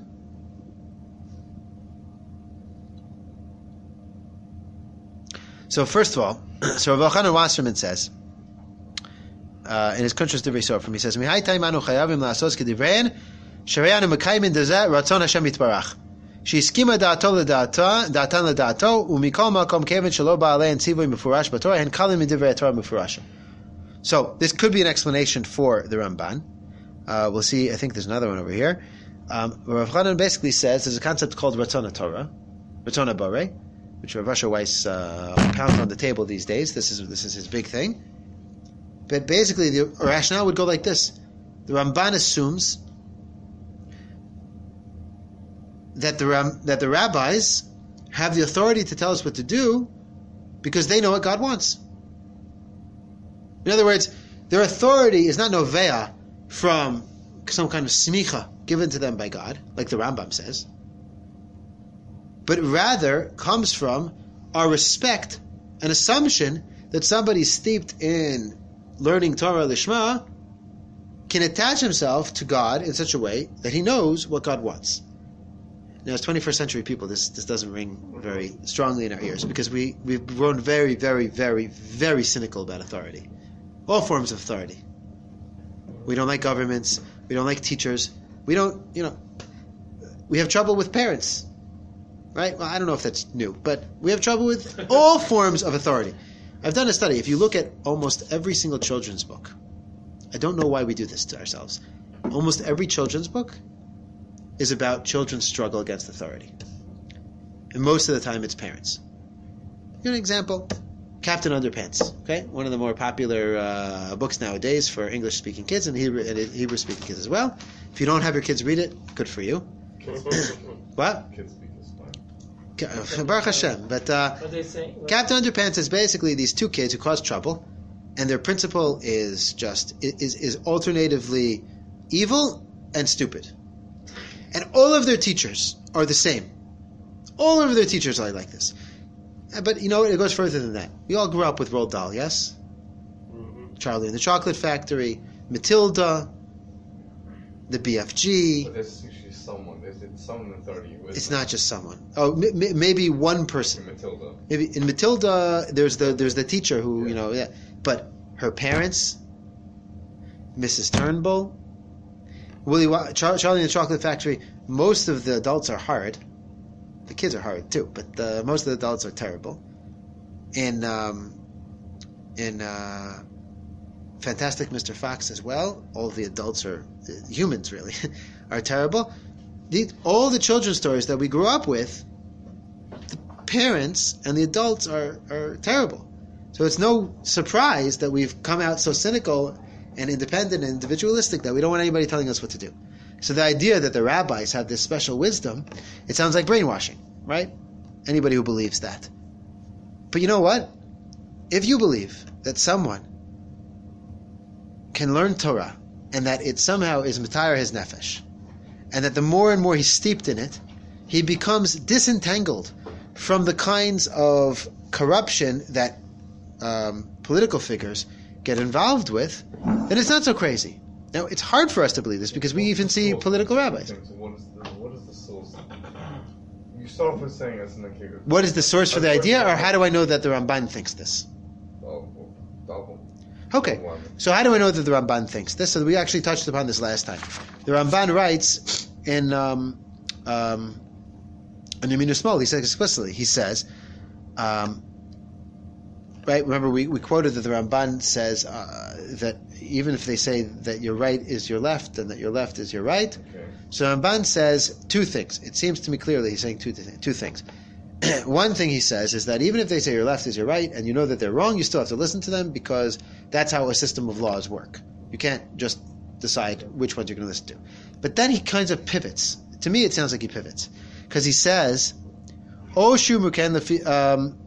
[SPEAKER 1] So first of all, so Rav Elchanan Wasserman says, uh, in his Kuntres Divrei Sofrim, he says, "Mihai taimanu chayavim la'asos kedivrein, shereyanu mekaymin dezeh ratzon Hashem yitbarach. She'iskima da'ato l'da'ata, da'atan l'da'ato, u'mikol makom kevin shelo ba'alei and tzivoy mefurash b'Torah, hen kalim midivrei Torah mefurashim." So this could be an explanation for the Ramban. Uh, we'll see. I think there's another one over here. Um, Rav Chanan basically says there's a concept called Ratzon Torah, Ratzon Borei, which Rav Asher Weiss uh, pounds on the table these days. This is this is his big thing. But basically, the rationale would go like this: the Ramban assumes that the Ram, that the rabbis have the authority to tell us what to do because they know what God wants. In other words, their authority is not novea from some kind of smicha given to them by God, like the Rambam says, but rather comes from our respect and assumption that somebody steeped in learning Torah Lishma can attach himself to God in such a way that he knows what God wants. Now, as twenty-first century people, this this doesn't ring very strongly in our ears because we, we've grown very, very, very, very cynical about authority. All forms of authority. We don't like governments. We don't like teachers. We don't, you know, we have trouble with parents. Right? Well, I don't know if that's new, but we have trouble with all forms of authority. I've done a study. If you look at almost every single children's book, I don't know why we do this to ourselves. Almost every children's book is about children's struggle against authority. And most of the time it's parents. Here's an example. Captain Underpants. Okay? One of the more popular uh, books nowadays for English-speaking kids and Hebrew, and Hebrew-speaking kids as well. If you don't have your kids read it, good for you. What?
[SPEAKER 2] Kids speak is fine.
[SPEAKER 1] Baruch Hashem. But uh,
[SPEAKER 5] What they say? What?
[SPEAKER 1] Captain Underpants is basically these two kids who cause trouble, and their principal is just is is alternatively evil and stupid. And all of their teachers are the same. All of their teachers are like this. But you know, it goes further than that. We all grew up with Roald Dahl, yes?
[SPEAKER 5] Mm-hmm.
[SPEAKER 1] Charlie and the Chocolate Factory, Matilda, the B F G.
[SPEAKER 2] But there's usually someone. There's it's someone in authority. With
[SPEAKER 1] It's not just someone. Oh, m- m- maybe one person.
[SPEAKER 2] Matilda.
[SPEAKER 1] Maybe in Matilda, there's the there's the teacher who you know, yeah. But her parents, Missus Turnbull, Willie, Wa- Char- Charlie and the Chocolate Factory. Most of the adults are hard. The kids are hard too, but the, most of the adults are terrible. In um, in uh, Fantastic Mister Fox as well, all the adults are the humans really are terrible. The, all the children's stories that we grew up with, the parents and the adults are, are terrible. So it's no surprise that we've come out so cynical and independent and individualistic that we don't want anybody telling us what to do. So the idea that the rabbis have this special wisdom, it sounds like brainwashing, right? Anybody who believes that. But you know what? If you believe that someone can learn Torah and that it somehow is matayar his nefesh, and that the more and more he's steeped in it, he becomes disentangled from the kinds of corruption that um, political figures get involved with, then it's not so crazy. Now, it's hard for us to believe this because we even see political rabbis.
[SPEAKER 2] So what is the what is the source? You start off with saying it's like a,
[SPEAKER 1] What is the source for the idea, or how do I know that the Ramban thinks this?
[SPEAKER 2] Oh, well, double.
[SPEAKER 1] Okay, so how do I know that the Ramban thinks this? So we actually touched upon this last time. The Ramban writes in um, um, in Yamin Usmol, he says explicitly, he says, um, right, remember we, we quoted that the Ramban says uh, that even if they say that your right is your left and that your left is your right,
[SPEAKER 2] Okay.
[SPEAKER 1] so Ramban says two things. It seems to me clearly he's saying two, th- two things. One thing he says is that even if they say your left is your right and you know that they're wrong, you still have to listen to them because that's how a system of laws work. You can't just decide which ones you're going to listen to. But then he kind of pivots. To me, it sounds like he pivots. Because he says, O shu muken lefi, um,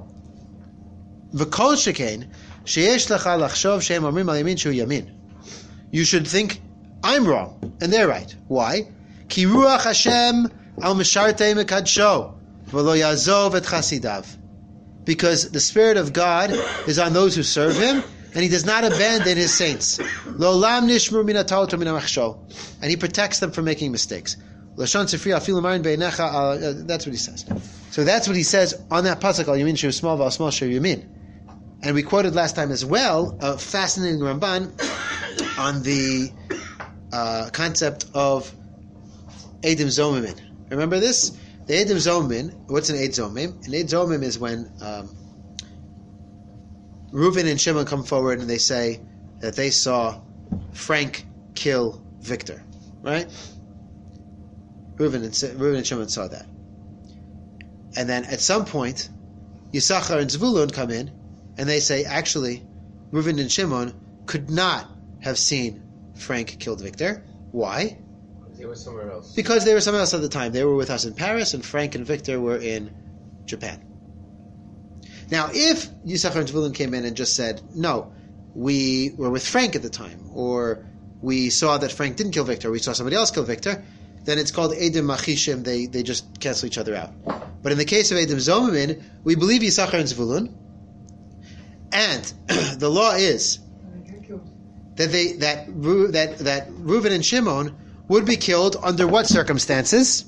[SPEAKER 1] v'kol shekain, sheyesh lecha lachshov she'em omrim al yamin shu yamin. You should think, I'm wrong, and they're right. Why? Ki ruach Hashem al mishartei mekadsho, v'lo yazov et chasidav. Because the Spirit of God is on those who serve Him, and He does not abandon His saints. Lo lam nishmur min ha'taot min ha'machshol. And He protects them from making mistakes. Lashon sefri afilu marin beinecha. That's what He says. So that's what He says on that pasuk, al yamin shu small v'al small shu yamin. And we quoted last time as well a fascinating Ramban on the uh, concept of Eidim Zomim. Remember this? The Eidim Zomim, what's an Eid Zomim? An Eid Zomim is when um, Reuven and Shimon come forward and they say that they saw Frank kill Victor. Right? Reuven and, Reuven and Shimon saw that. And then at some point, Yisachar and Zvulun come in and they say, actually, Reuven and Shimon could not have seen Frank killed Victor. Why?
[SPEAKER 3] They were somewhere else.
[SPEAKER 1] Because they were somewhere else at the time. They were with us in Paris, and Frank and Victor were in Japan. Now, if Yisachar and Zvulun came in and just said, no, we were with Frank at the time, or we saw that Frank didn't kill Victor, we saw somebody else kill Victor, then it's called Eidim Machishim, they, they just cancel each other out. But in the case of Eidim Zomamin, we believe Yisachar and Zvulun, and the law is that they that Ru, that that Reuven and Shimon would be killed under what circumstances?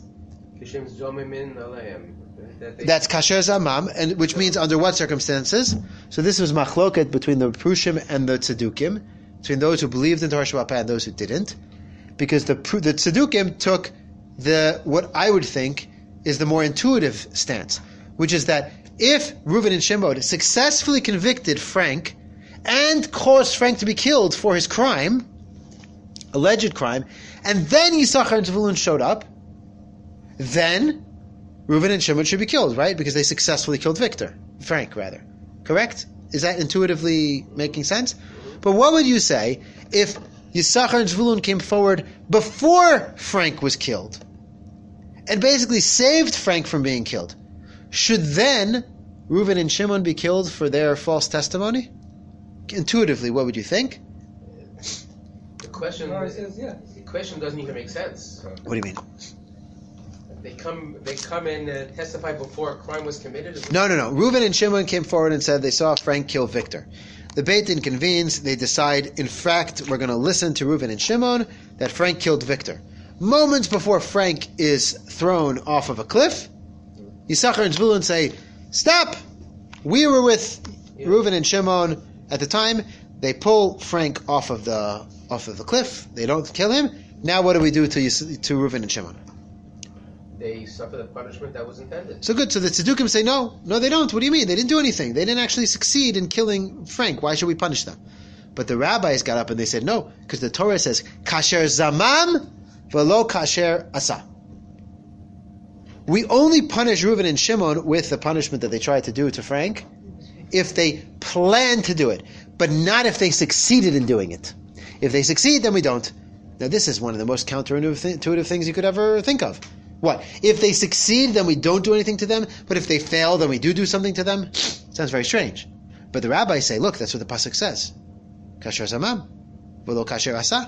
[SPEAKER 1] That's kasher zamam, and which means under what circumstances? So this was machloket between the Prushim and the Tzedukim, between those who believed in Torah Shabbat and those who didn't, because the the Tzedukim took the what I would think is the more intuitive stance, which is that if Reuven and Shimon successfully convicted Frank and caused Frank to be killed for his crime, alleged crime, and then Yisachar and Zvulun showed up, then Reuven and Shimon should be killed, right? Because they successfully killed Victor. Frank, rather. Correct? Is that intuitively making sense? But what would you say if Yisachar and Zvulun came forward before Frank was killed and basically saved Frank from being killed? Should then Reuven and Shimon be killed for their false testimony? Intuitively, what would you think?
[SPEAKER 3] The question,
[SPEAKER 5] says, yeah.
[SPEAKER 3] the question doesn't even make sense.
[SPEAKER 1] What do you mean?
[SPEAKER 3] They come, they come and uh, testify before a crime was committed.
[SPEAKER 1] No, no, no. Reuven and Shimon came forward and said they saw Frank kill Victor. The Beit Din convenes. They decide, in fact, we're going to listen to Reuven and Shimon that Frank killed Victor. Moments before Frank is thrown off of a cliff, Yisachar and Zvulun say, "Stop! We were with yeah. Reuven and Shimon at the time. They pull Frank off of the off of the cliff. They don't kill him. Now, what do we do to to Reuven and Shimon?"
[SPEAKER 3] They suffer the punishment that was intended.
[SPEAKER 1] So good. So the Tzedukim say, no, no, they don't. What do you mean? They didn't do anything. They didn't actually succeed in killing Frank. Why should we punish them? But the rabbis got up and they said, no, because the Torah says, kasher zamam velo kasher asa. We only punish Reuven and Shimon with the punishment that they tried to do to Frank if they planned to do it, but not if they succeeded in doing it. If they succeed, then we don't. Now this is one of the most counterintuitive things you could ever think of. What? If they succeed, then we don't do anything to them, but if they fail, then we do do something to them? Sounds very strange. But the rabbis say, look, that's what the pasuk says. Kasher zamam, v'lo kasher asa.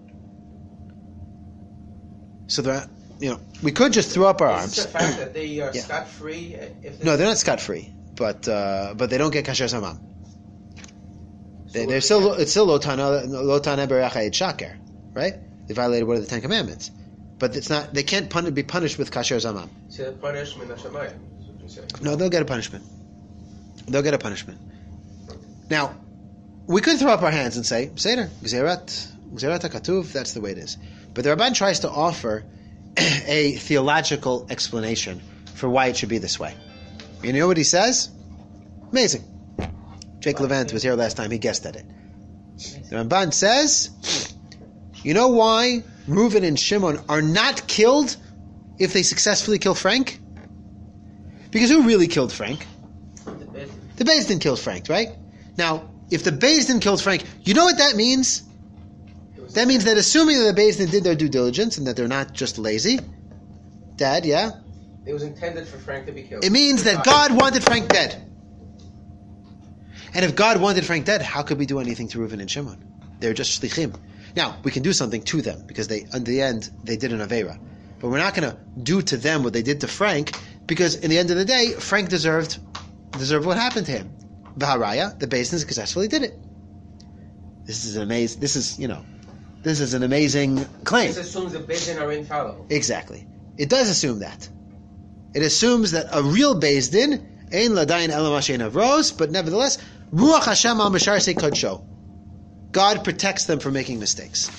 [SPEAKER 1] So the, you know, we could just throw up our arms.
[SPEAKER 3] Is the fact that they are
[SPEAKER 1] yeah.
[SPEAKER 3] scot-free? If
[SPEAKER 1] no, they're not scot-free, but uh, but they don't get kasher zamam. They,
[SPEAKER 3] So
[SPEAKER 1] they're still it's still lotana lotana berachayit shaker, right? They violated one of the Ten Commandments. But it's not. They can't pun- be punished with kasher zamam.
[SPEAKER 3] So punishment of Shamayim.
[SPEAKER 1] No, they'll get a punishment. They'll get a punishment. Now, we could throw up our hands and say, Seder, Gzerat, Gzerat HaKatuv, that's the way it is. But the Ramban tries to offer a theological explanation for why it should be this way. You know what he says? Amazing. Jake Levant was here last time. He guessed at it. The Ramban says, you know why Reuven and Shimon are not killed if they successfully kill Frank? Because who really killed Frank? The Beis Din killed Frank, right? Now, if the Beis Din killed Frank, you know what that means? That means that assuming that the Beis Din did their due diligence and that they're not just lazy, Dad, yeah?
[SPEAKER 3] It was intended for Frank to be killed.
[SPEAKER 1] It means that God wanted Frank dead. And if God wanted Frank dead, how could we do anything to Reuven and Shimon? They're just shlichim. Now, we can do something to them, because they, in the end, they did an Aveira. But we're not going to do to them what they did to Frank, because in the end of the day, Frank deserved deserved what happened to him. V'haraya, the Beis Din successfully did it. This is an amazing, this is, you know, this is an amazing claim.
[SPEAKER 3] This assumes the Beis Din are infallible.
[SPEAKER 1] Exactly. It does assume that. It assumes that a real Beis Din, ein ladayin elam hashem avros, but nevertheless, ruach Hashem al mishar se kodsho. God protects them from making mistakes.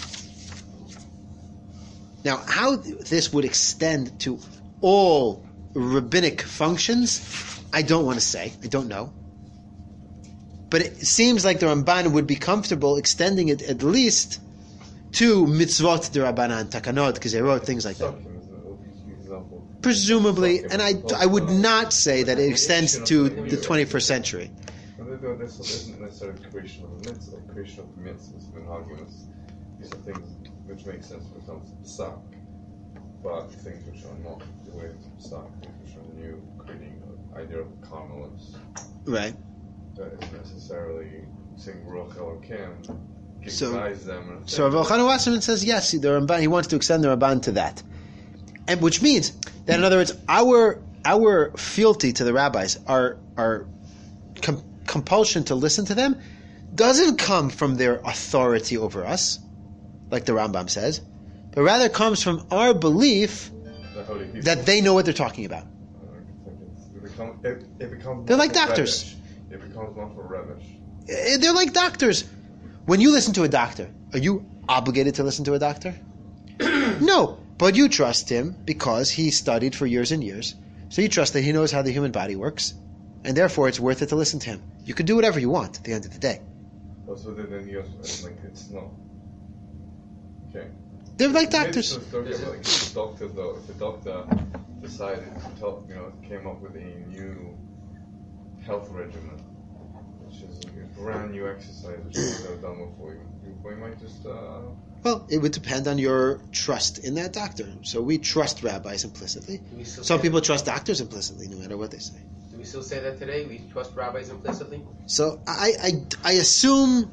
[SPEAKER 1] Now, how this would extend to all rabbinic functions, I don't want to say. I don't know. But it seems like the Ramban would be comfortable extending it at least to mitzvot d'Rabbanan, takanot, because they wrote things like that. Presumably, and I, I would not say that it extends to the twenty-first century.
[SPEAKER 2] This isn't necessarily creation of a mitzvah, creation of mitzvahs, minhagim. These are things which make sense when it comes to psak, but things which are not the way of psak, things which are new, creating an idea of carnal
[SPEAKER 1] Right.
[SPEAKER 2] that isn't necessarily saying Ruach Elokim, give
[SPEAKER 1] So-
[SPEAKER 2] guys them. and-
[SPEAKER 1] So Rav Elchanan Wasserman says yes, the Ramban, he wants to extend the Ramban to that, and which means that in other words, our our fealty to the rabbis, our our com- compulsion to listen to them, doesn't come from their authority over us, like the Rambam says, but rather comes from our belief
[SPEAKER 2] the holy people.
[SPEAKER 1] that they know what they're talking about.
[SPEAKER 2] It becomes, it, it becomes
[SPEAKER 1] They're
[SPEAKER 2] more
[SPEAKER 1] like
[SPEAKER 2] for
[SPEAKER 1] doctors.
[SPEAKER 2] Reddish. It becomes more for Reddish.
[SPEAKER 1] Eh, They're like doctors. When you listen to a doctor, are you obligated to listen to a doctor? No, but you trust him because he studied for years and years. So you trust that he knows how the human body works, and therefore it's worth it to listen to him. You can do whatever you want at the end of the day.
[SPEAKER 2] Also, then then you also, like, it's not. Okay.
[SPEAKER 1] They're like doctors.
[SPEAKER 2] Mitzvahs don't get, like, if a doctor, though, if a doctor decided to tell, you know, came up with a new health regimen, which is like a brand new exercise which you've never done before, you, you might just, uh,
[SPEAKER 1] Well, it would depend on your trust in that doctor. So we trust rabbis implicitly.
[SPEAKER 3] Do we still
[SPEAKER 1] Some
[SPEAKER 3] say-
[SPEAKER 1] people trust doctors implicitly, no matter what they say.
[SPEAKER 3] Do we still say that today? We trust rabbis implicitly?
[SPEAKER 1] So I, I, I assume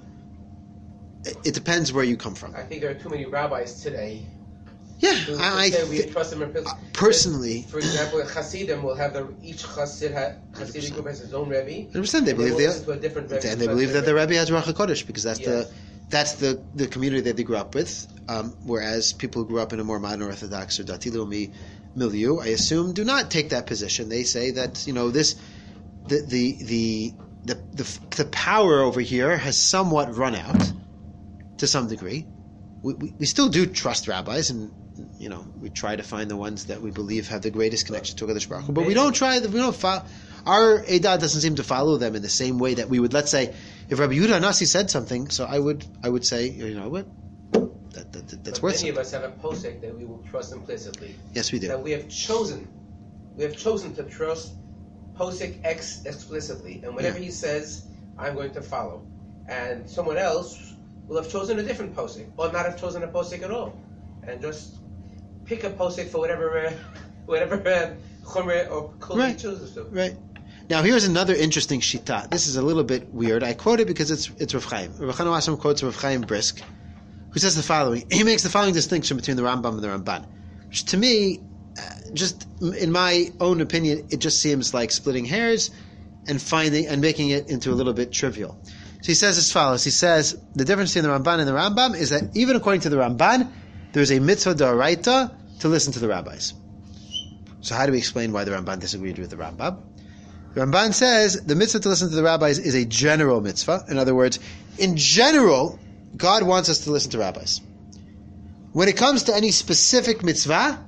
[SPEAKER 1] it- it depends where you come from.
[SPEAKER 3] I think there are too many rabbis today
[SPEAKER 1] Yeah,
[SPEAKER 3] who
[SPEAKER 1] I, I
[SPEAKER 3] say we
[SPEAKER 1] thi-
[SPEAKER 3] trust them implicitly.
[SPEAKER 1] personally,
[SPEAKER 3] For example, Hasidim will have their, each Hasid, ha, Hasidic group has his own Rebbe.
[SPEAKER 1] I understand they
[SPEAKER 3] and they
[SPEAKER 1] believe
[SPEAKER 3] will
[SPEAKER 1] they,
[SPEAKER 3] listen to a different Rebbe.
[SPEAKER 1] and they
[SPEAKER 3] because
[SPEAKER 1] believe
[SPEAKER 3] their
[SPEAKER 1] that the Rebbe has Ruach HaKodesh because that's
[SPEAKER 3] Yes.
[SPEAKER 1] the that's the, the community that they grew up with. Um, whereas people who grew up in a more modern Orthodox or Dati Leumi milieu, I assume, do not take that position. They say that you know this the the the the the, the power over here has somewhat run out to some degree. We, we, we still do trust rabbis, and you know we try to find the ones that we believe have the greatest connection to Hakadosh Baruch Hu. But we don't try. We don't follow. Our Eidah doesn't seem to follow them in the same way that we would. Let's say if Rabbi Yehuda Nasi said something, so I would I would say you know what that, that, that that's
[SPEAKER 3] But
[SPEAKER 1] worth
[SPEAKER 3] many of
[SPEAKER 1] it.
[SPEAKER 3] us have a posek that we will trust implicitly.
[SPEAKER 1] Yes, we do.
[SPEAKER 3] That we have chosen, we have chosen to trust posek X explicitly, and whatever
[SPEAKER 1] Yeah.
[SPEAKER 3] he says, I'm going to follow. And someone else will have chosen a different posek, or not have chosen a posek at all, and just pick a posek for whatever, uh, whatever uh, chumrah or kol
[SPEAKER 1] Right.
[SPEAKER 3] he chooses to.
[SPEAKER 1] Right. Now here's another interesting shita. This is a little bit weird. I quote it because it's it's Rav Chaim. Rav Chaim Wasserman quotes Rav Chaim Brisk, who says the following. He makes the following distinction between the Rambam and the Ramban, which to me, uh, just in my own opinion, it just seems like splitting hairs and finding and making it into a little bit trivial. So he says as follows. He says the difference between the Ramban and the Rambam is that even according to the Ramban, there is a mitzvah d'oraita to listen to the rabbis. So how do we explain why the Ramban disagreed with the Rambam? The Ramban says the mitzvah to listen to the rabbis is a general mitzvah. In other words, in general, God wants us to listen to rabbis. When it comes to any specific mitzvah,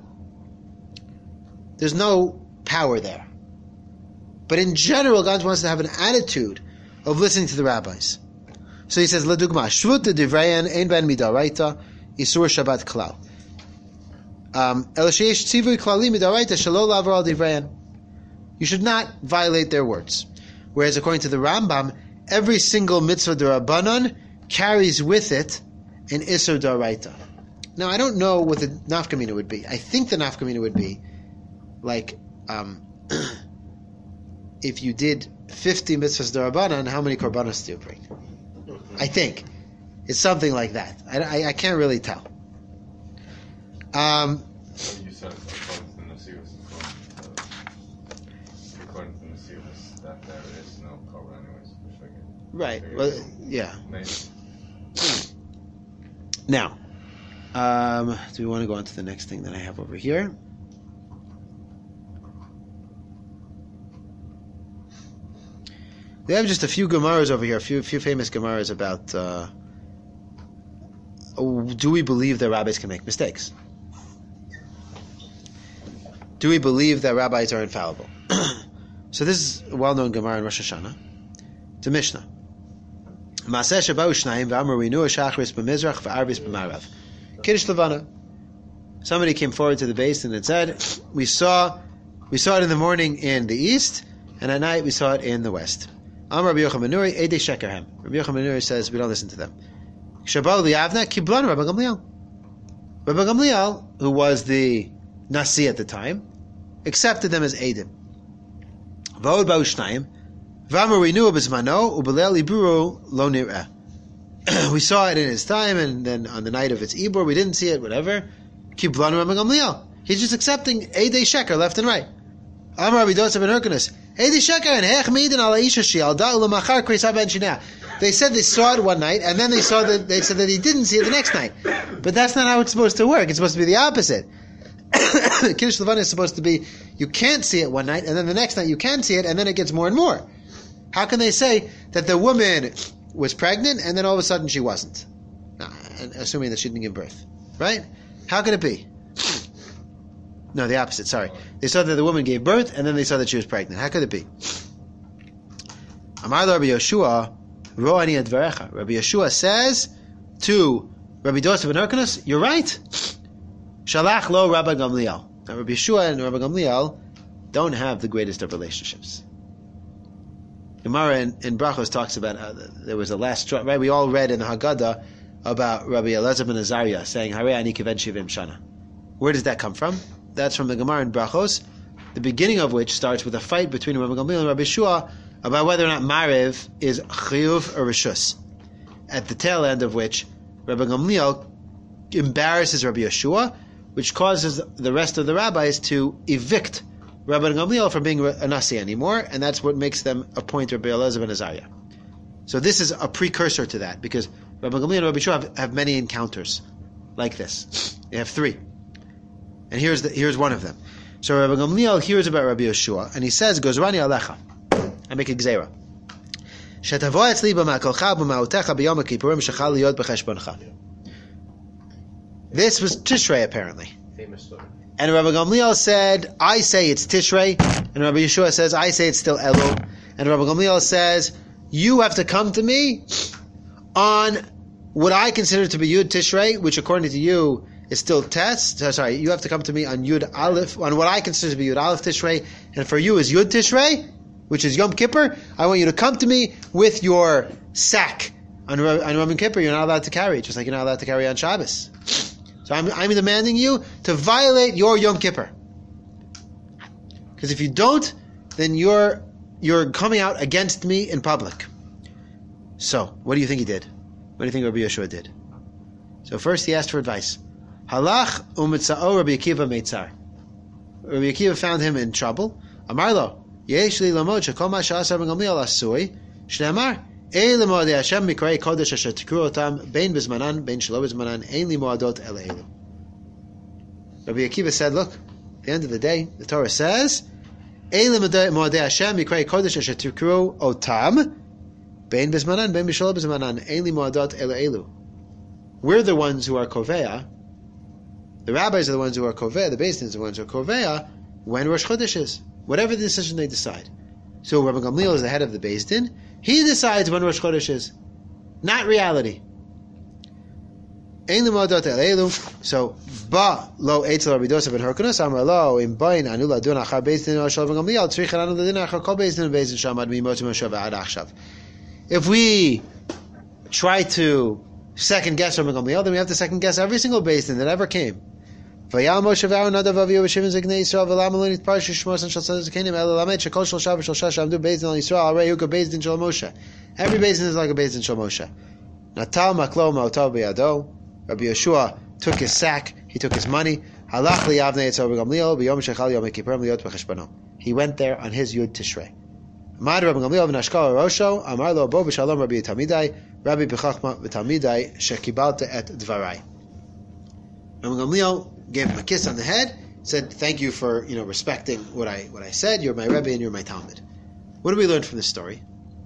[SPEAKER 1] there's no power there. But in general, God wants us to have an attitude of listening to the rabbis. So he says, L'dugma, shvut divrayan ein ben midaraita, isur shabbat klal. Um, El sheyesh tzivui klali midaraita shelo lavar al divrayan. You should not violate their words. Whereas according to the Rambam, every single mitzvah d'Rabbanan carries with it an Isur d'Oraita. Now, I don't know what the nafkamina would be. I think the nafkamina would be like um, if you did fifty mitzvahs d'Rabbanan, how many korbanos do you bring? I think. It's something like that. I, I, I can't really tell. Um,
[SPEAKER 2] you said according to the Nasiris, according to the Nasiris, that there is no cover anyways. Which I get.
[SPEAKER 1] right. Well, yeah.
[SPEAKER 2] Maybe.
[SPEAKER 1] Now, um, do we want to go on to the next thing that I have over here? They have just a few Gemaras over here, a few few famous Gemaras about uh, oh, do we believe that rabbis can make mistakes? Do we believe that rabbis are infallible? So this is a well-known Gemara in Rosh Hashanah. It's a Mishnah. Maaseh sheba'u shnayim v'amru rinu shachris b'mizrach v'arvis b'marav. Kiddush Levana. Somebody came forward to the base and it said, "We saw, we saw it in the morning in the east, and at night we saw it in the west." Amar Rabbi Yochanan ben Nuri, Eidei Shekerhem. Rabbi Yochanan ben Nuri says we don't listen to them. Shabau li'avna kiblan Rabbi Gamliel. Rabbi Gamliel, who was the Nasi at the time, accepted them as Eidim. V'od ba'u shnayim. V'amar renew b'zmano u'b'leil iburu lo nir'eh. We saw it in his time, and then on the night of its ibur, we didn't see it. Whatever. Kiblanu Rabbi Gamliel. He's just accepting Eidei Sheker left and right. Amar Rabbi Dosa ben Hyrcanus. Eidei Sheker and Hech Midin ala Isha Shial Da'u L'machar Krisa ben Shinah. They said they saw it one night, and then they saw that they said that he didn't see it the next night. But that's not how it's supposed to work. It's supposed to be the opposite. Kiddush Levana is supposed to be you can't see it one night, and then the next night you can see it, and then it gets more and more. How can they say that the woman was pregnant and then all of a sudden she wasn't? No, assuming that she didn't give birth, right? How could it be? No, the opposite. Sorry, they saw that the woman gave birth and then they saw that she was pregnant. How could it be? Amar Rabbi Yeshua, Ro'ani advarecha. Rabbi Yeshua says to Rabbi Dosa ben Hyrcanus, "You're right." Shalach lo Rabbi Gamliel. Now, Rabbi Yeshua and Rabbi Gamliel don't have the greatest of relationships. Gemara in, in Brachos talks about uh, there was a last straw, right? We all read in the Haggadah about Rabbi Elazar ben Azariah saying, "Harei ani kiven shivim shana." Where does that come from? That's from the Gemara in Brachos, the beginning of which starts with a fight between Rabbi Gamliel and Rabbi Yeshua about whether or not Marev is chiyuv or reshus. At the tail end of which, Rabbi Gamliel embarrasses Rabbi Yeshua, which causes the rest of the rabbis to evict Rabbi Gamliel from being a Nasi anymore, and that's what makes them appoint Rabbi Elazar ben Azariah. So this is a precursor to that, because Rabbi Gamliel and Rabbi Yeshua have, have many encounters like this. They have three. And here's the, here's one of them. So Rabbi Gamliel hears about Rabbi Yeshua, and he says, Gozrani alecha. I make a gzeira. Shetavo etzli b'ma'akolcha b'ma'otecha b'yom ha'kippurim shechal liyot b'cheshboncha. This was Tishrei, apparently.
[SPEAKER 3] Famous story.
[SPEAKER 1] And Rabbi Gamliel said, I say it's Tishrei. And Rabbi Yeshua says, I say it's still Elul. And Rabbi Gamliel says, you have to come to me on what I consider to be Yud Tishrei, which according to you is still Tes. Sorry, you have to come to me on Yud Aleph, on what I consider to be Yud Aleph Tishrei. And for you is Yud Tishrei, which is Yom Kippur. I want you to come to me with your sack. On, on Yom Kippur, you're not allowed to carry, just like you're not allowed to carry on Shabbos. So I'm, I'm demanding you to violate your Yom Kippur. Because if you don't, then you're you're coming out against me in public. So, what do you think he did? What do you think Rabbi Yeshua did? So first he asked for advice. Halach u'mitza'o Rabbi Akiva meitzar. Rabbi Akiva found him in trouble. Amar lo, yesh li lamod shekol ma sha'asa Rabbi Gamliel asui, shne'amar, ein limodei Hashem mikrei kodesh asher tikru otam, bein bizmanan, bein shelo bizmanan, ein limoadot el elu. Rabbi Akiva said, look, at the end of the day, the Torah says, ein limodei Hashem mikrei kodesh asher tikru otam, bein bizmanan, bein shelo bizmanan, ein limoadot el elu. We're the ones who are koveya. The rabbis are the ones who are koveya. The Beis Din are the ones who are koveya when Rosh Chodesh is. Whatever the decision they decide. So Rabbi Gamliel is the head of the Beis Din. He decides when Rosh Chodesh is. Not reality. Ein l'modot el elu. So, ba lo eitzel Rabbi Dosa ben Hyrcanus, amar lo, im bain anu ladun achar Beis Din or Shal Rabbi Gamliel, tzrichan anu ladun achar kol Beis Din Beis Din shamad mimot Moshe v'ad achshav. If we try to second guess Rabbi Gamliel, then we have to second guess every single Beis Din that ever came. Vayal Moshe v'Aaron nadav avihu v'shivim zegnei Yisrael v'lam lo nitpar shishmos and shal tzaddik zekenim el lamed shekol shel shav shel shasha amdu Beis Din al Yisrael arei hu Beis Din shel Moshe. Every Beis Din is like a Beis Din shel Moshe. Natal maklo ma'otav b'yado. Rabbi Yeshua took his sack, he took his money. Halach liyavnei etzel Rabbi Gamliel b'yom shechal yom kippurim liyot b'cheshbono. He went there on his Yud Tishrei. Amar Rabbi Gamliel v'nashkal rosho amar lo bo b'shalom Rabbi Tamidai Rabbi b'chachma v'Talmidai shekibalta et dvarai. Rabbi Gamliel gave him a kiss on the head, said, "Thank you for you know respecting what I what I said. You're my Rebbe and you're my Talmud." What do we learn from this story?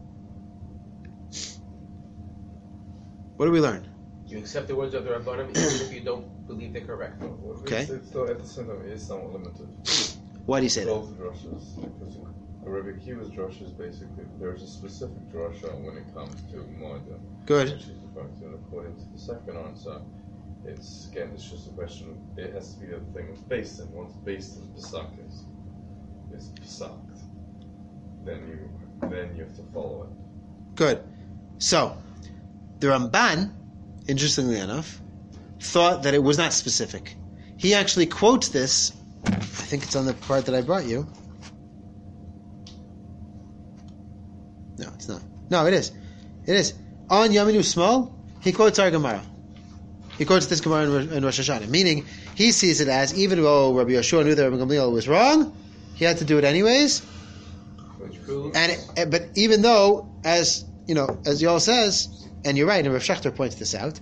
[SPEAKER 1] What do we learn?
[SPEAKER 3] You accept the words of the Rabbanim even if you don't believe they're correct.
[SPEAKER 2] Well,
[SPEAKER 1] Okay.
[SPEAKER 2] It's still, at the same time, it is somewhat limited.
[SPEAKER 1] Why do you say that?
[SPEAKER 2] Both drushes. Because Rabbi Akiva's drushes, basically, there's a specific drusha when it comes to Moedim.
[SPEAKER 1] Good.
[SPEAKER 2] Which is referring to, and according to the second answer, it's, again, it's just a question of, it has to be a thing of based in. Once based in Pesach is, is Pesach, then you, then you have to follow it.
[SPEAKER 1] Good. So, the Ramban, interestingly enough, thought that it was not specific. He actually quotes this, I think it's on the part that I brought you. It's not. No, it is. It is. On Yaminu Small, he quotes our Gemara. He quotes this Gemara in, in Rosh Hashanah, meaning he sees it as, even though Rabbi Yeshua knew that Rabbi Gamliel was wrong, he had to do it anyways. And it, but even though, as you know, as Yoel says, and you're right, and Rav Shechter points this out,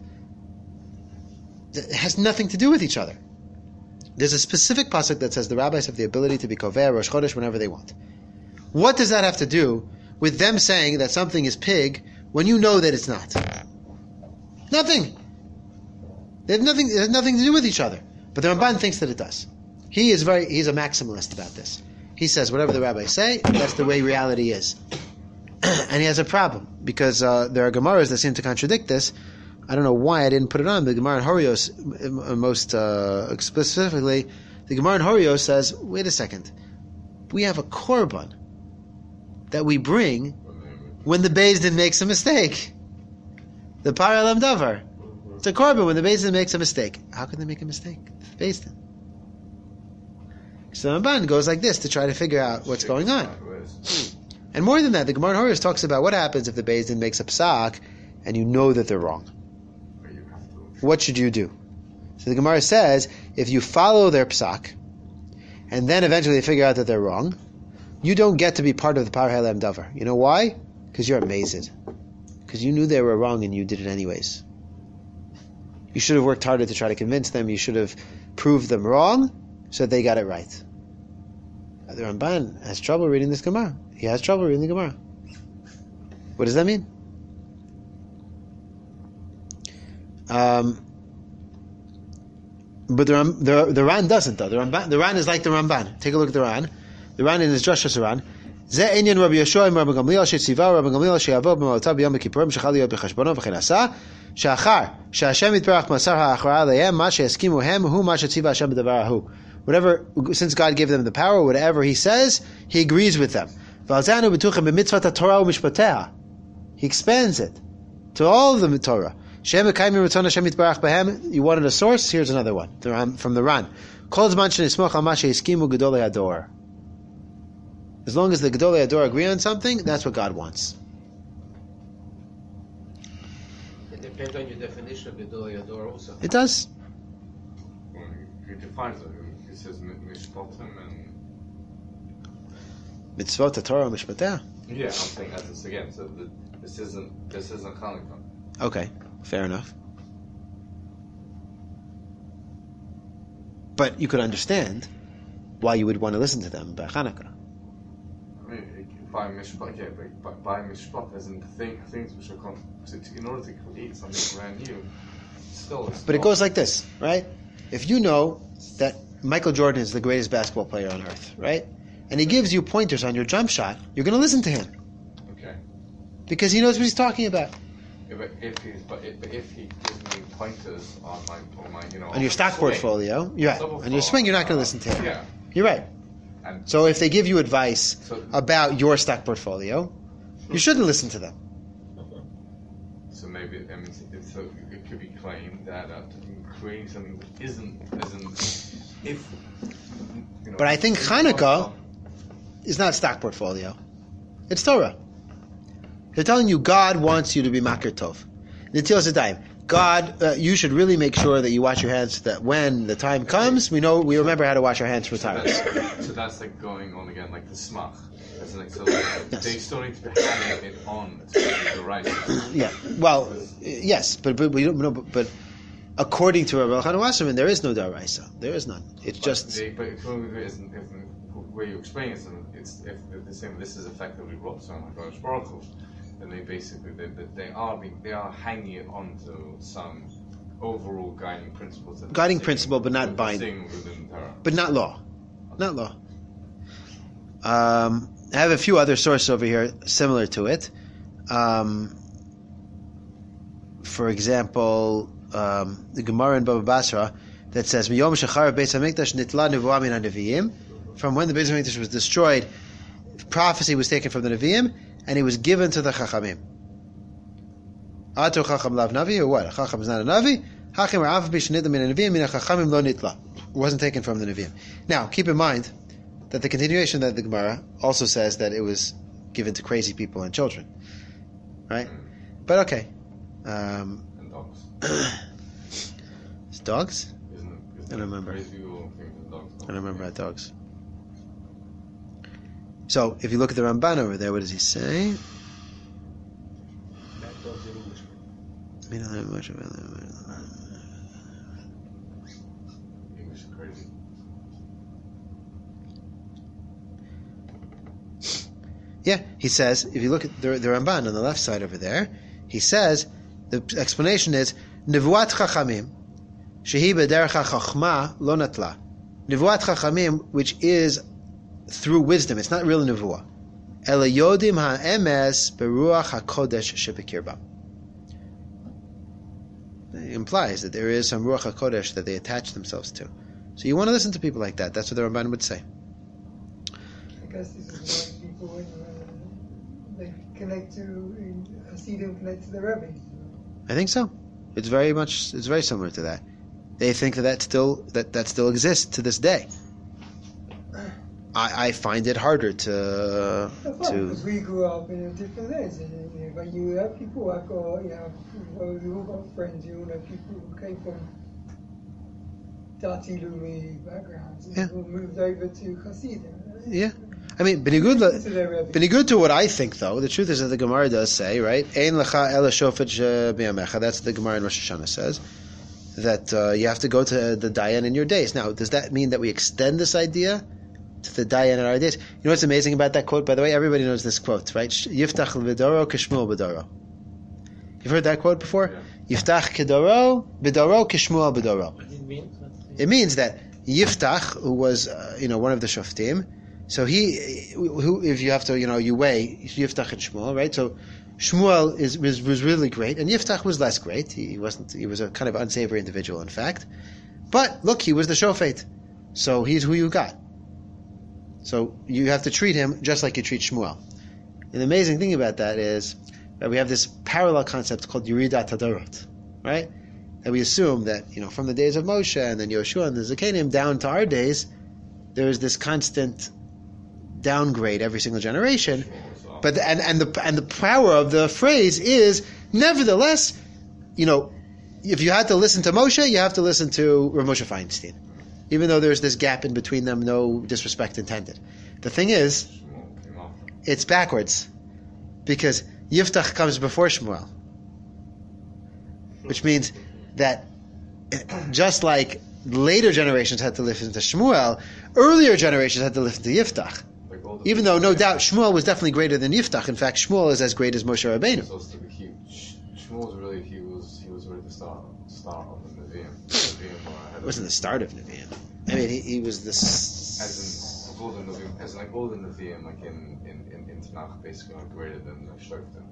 [SPEAKER 1] it has nothing to do with each other. There's a specific pasuk that says the rabbis have the ability to be koveh Rosh Chodesh whenever they want. What does that have to do with them saying that something is pig when you know that it's not? Nothing. They have nothing. It has nothing to do with each other. But the Ramban thinks that it does. He is very. He's a maximalist about this. He says whatever the rabbis say, that's the way reality is. And he has a problem because uh, there are Gemaras that seem to contradict this. I don't know why I didn't put it on. The Gemara in Horios, most uh, specifically, the Gemara in Horios says, "Wait a second, we have a korban that we bring when the Beis Din makes a mistake. The Paralam Davar. It's a korban when the Beis Din makes a mistake. How can they make a mistake? The Beis Din." So the Ramban goes like this to try to figure out what's going on. And more than that, the Gemara in Horios talks about what happens if the Beis Din makes a psak and you know that they're wrong. What should you do? So the Gemara says, if you follow their psak, and then eventually figure out that they're wrong, you don't get to be part of the Par Halem Davar. You know why? Because you're amazed. Because you knew they were wrong and you did it anyways. You should have worked harder to try to convince them. You should have proved them wrong so that they got it right. The Ramban has trouble reading this Gemara. He has trouble reading the Gemara. What does that mean? Um, but the, the the Ran doesn't though. The Ramban, the Ran is like the Ramban. Take a look at the Ran. The Ran in his Josh Ran. Ze inyan Rabbi Yeshua and Rabbi Gamliel she'tziva Rabbi Gamliel she'avod b'malatab b'yom kippurim shechal yot b'chashbono v'chen asa she'achar she'Hashem yitbarach masar ha'achara lehem ma she'eskimu hem hu ma she'tziva Hashem b'davar hahu. Whatever, since God gave them the power, whatever He says, He agrees with them. V'alzanu b'tuchem b'mitzvat ha'Torah u'mishpateha. He expands it to all of the Torah. You wanted a source? Here's another one from the Ran. As long as the Gedolei Hador agree on something, that's what God wants.
[SPEAKER 3] It depends on your definition of Gedolei Hador also.
[SPEAKER 1] It does.
[SPEAKER 2] Well, he defines it. He says mishpatim and
[SPEAKER 1] mitzvot Torah mishpateh.
[SPEAKER 2] Yeah, I'm saying that this again. So the, this isn't this isn't Hanukkah.
[SPEAKER 1] Okay. Fair enough. But you could understand why you would want to listen to them by Hanukkah.
[SPEAKER 2] I mean, by mishpat, yeah, but by mishpat, as in thing, things which are come to, to, in order to create something brand new. Still, it's
[SPEAKER 1] but
[SPEAKER 2] not.
[SPEAKER 1] it goes like this, right? If you know that Michael Jordan is the greatest basketball player on earth, right? And he gives you pointers on your jump shot, you're going to listen to him.
[SPEAKER 2] Okay.
[SPEAKER 1] Because he knows what he's talking about.
[SPEAKER 2] Yeah, but if he's, but if, but if he gives me pointers on my, on my, you know,
[SPEAKER 1] On your stock
[SPEAKER 2] swing,
[SPEAKER 1] portfolio, you're right. On your swing, you're not going to listen to him.
[SPEAKER 2] Yeah.
[SPEAKER 1] You're right.
[SPEAKER 2] And
[SPEAKER 1] So if they give you advice
[SPEAKER 2] So-
[SPEAKER 1] about your stock portfolio, you shouldn't listen to them.
[SPEAKER 2] So maybe I mean, it, so it could be claimed that uh, creating something that isn't, isn't, if. You know,
[SPEAKER 1] But I think
[SPEAKER 2] if-
[SPEAKER 1] Hanukkah is not stock portfolio. It's Torah. They're telling you God wants you to be Makir Tov. Nitil Zedayim. God, uh, you should really make sure that you wash your hands so that when the time comes, we know, we remember how to wash our hands for
[SPEAKER 2] So
[SPEAKER 1] time.
[SPEAKER 2] that's, so that's like going on again, like the smach. That's like, so like,
[SPEAKER 1] Yes.
[SPEAKER 2] they still need to be having it on to the right.
[SPEAKER 1] Yeah. Well, yes, but, but we don't know. But, but according to Rabbi Elchanan Wasserman, there is no daraisa. There is none. It's
[SPEAKER 2] But
[SPEAKER 1] just
[SPEAKER 2] they, but if, if, where you explain it, it's if they're saying this is effectively brought something like Rosh Baruch Hu, then they basically they, they are being, they are hanging it onto some overall guiding principles. That
[SPEAKER 1] Guiding
[SPEAKER 2] they're
[SPEAKER 1] principle, but not
[SPEAKER 2] that they're
[SPEAKER 1] binding.
[SPEAKER 2] seeing within Torah.
[SPEAKER 1] but not law, not law. Um, I have a few other sources over here similar to it. Um, for example, um, the Gemara in Baba Basra that says, "Miyom shechar Beis Hamikdash nitla nevuah min haneviyim." From when the Beis Hamikdash was destroyed, prophecy was taken from the Nevi'im, and it was given to the Chachamim. Ato Chacham lav Navi, or what? A Chacham is not a Navi. Hachim ra'af b'shnidla min haneviyim min hachachamim lo nitla. It wasn't taken from the Nevi'im. Now, keep in mind that the continuation of the Gemara also says that it was given to crazy people and children, right? But okay. Um,
[SPEAKER 2] And dogs.
[SPEAKER 1] it's dogs?
[SPEAKER 2] Isn't it?
[SPEAKER 1] I don't remember.
[SPEAKER 2] Crazy people think that dogs.
[SPEAKER 1] I don't remember about dogs. So, if you look at the Ramban over there, what does he say?
[SPEAKER 3] That dog's in English.
[SPEAKER 1] We don't have much about that.
[SPEAKER 2] English is crazy.
[SPEAKER 1] Yeah, he says, if you look at the, the Ramban on the left side over there, he says, the explanation is, Nivuat Chachamim, Shehi B'derech HaChachma Lo Natla. Nivuat Chachamim, which is through wisdom, it's not real Nivuah. Ela Yodim HaEmes Beruach HaKodesh Shebekirba. It implies that there is some Ruach HaKodesh that they attach themselves to. So you want to listen to people like that. That's what the Ramban would say.
[SPEAKER 5] I guess this is why people when uh, they connect to in Hasidim connect to the Rebbe.
[SPEAKER 1] I think so. It's very much. It's very similar to that. They think that that still that, that still exists to this day. I, I find it harder to
[SPEAKER 5] That's fine,
[SPEAKER 1] to.
[SPEAKER 5] because we grew up in a different ways. And, you know, but you have people like, uh, you have people who got friends, you know, people who came from Dati Lumi backgrounds and
[SPEAKER 1] Yeah.
[SPEAKER 5] who moved over to Hasidim.
[SPEAKER 1] Yeah, I mean, benigud
[SPEAKER 5] To their Rebbe.
[SPEAKER 1] benigud to what I think, though, the truth is that the Gemara does say, right? Ein lecha ela shofet biyamecha. That's what the Gemara in Rosh Hashanah says. That uh, you have to go to the Dayan in your days. Now, does that mean that we extend this idea to the Dayan in our days? You know what's amazing about that quote? By the way, everybody knows this quote, right? Yiftach v'doro kishmuel b'doro. You've heard that quote before?
[SPEAKER 2] Yeah.
[SPEAKER 1] Yiftach kedoro b'doro kishmuel b'doro.
[SPEAKER 4] What does it mean?
[SPEAKER 1] It means that Yiftach, who was, uh, you know, one of the Shoftim, so he, who, if you have to, you know, you weigh Yiftach and Shmuel, right? So Shmuel is was, was really great, and Yiftach was less great. He wasn't. He was a kind of unsavory individual, in fact. But look, he was the Shofet, so he's who you got. So you have to treat him just like you treat Shmuel. And the amazing thing about that is that we have this parallel concept called Yeridat Hadarot, right? That we assume that, you know, from the days of Moshe and then Yoshua and the Zakanim down to our days, there is this constant downgrade every single generation. But the, and and the and the power of the phrase is, nevertheless, you know, if you had to listen to Moshe, you have to listen to Rav Moshe Feinstein, even though there's this gap in between them. No disrespect intended. The thing is,
[SPEAKER 2] Shmuel came off.
[SPEAKER 1] it's backwards, because Yiftach comes before Shmuel, which means that just like later generations had to listen to Shmuel, earlier generations had to listen to Yiftach.
[SPEAKER 2] Like all the
[SPEAKER 1] Even though, no doubt, Shmuel was definitely greater than Yiftach. In fact, Shmuel is as great as Moshe Rabbeinu.
[SPEAKER 2] So it's like he, Sh- Shmuel was really he was he was really the star star of the Nevi'im. Nevi'im were ahead
[SPEAKER 1] It
[SPEAKER 2] of
[SPEAKER 1] wasn't
[SPEAKER 2] him.
[SPEAKER 1] the start of Nevi'im. I mean, he, he was this.
[SPEAKER 2] As in all the Nevi'im, as in like all the Nevi'im, like in in in, in Tanakh, basically are greater than the Shoftim.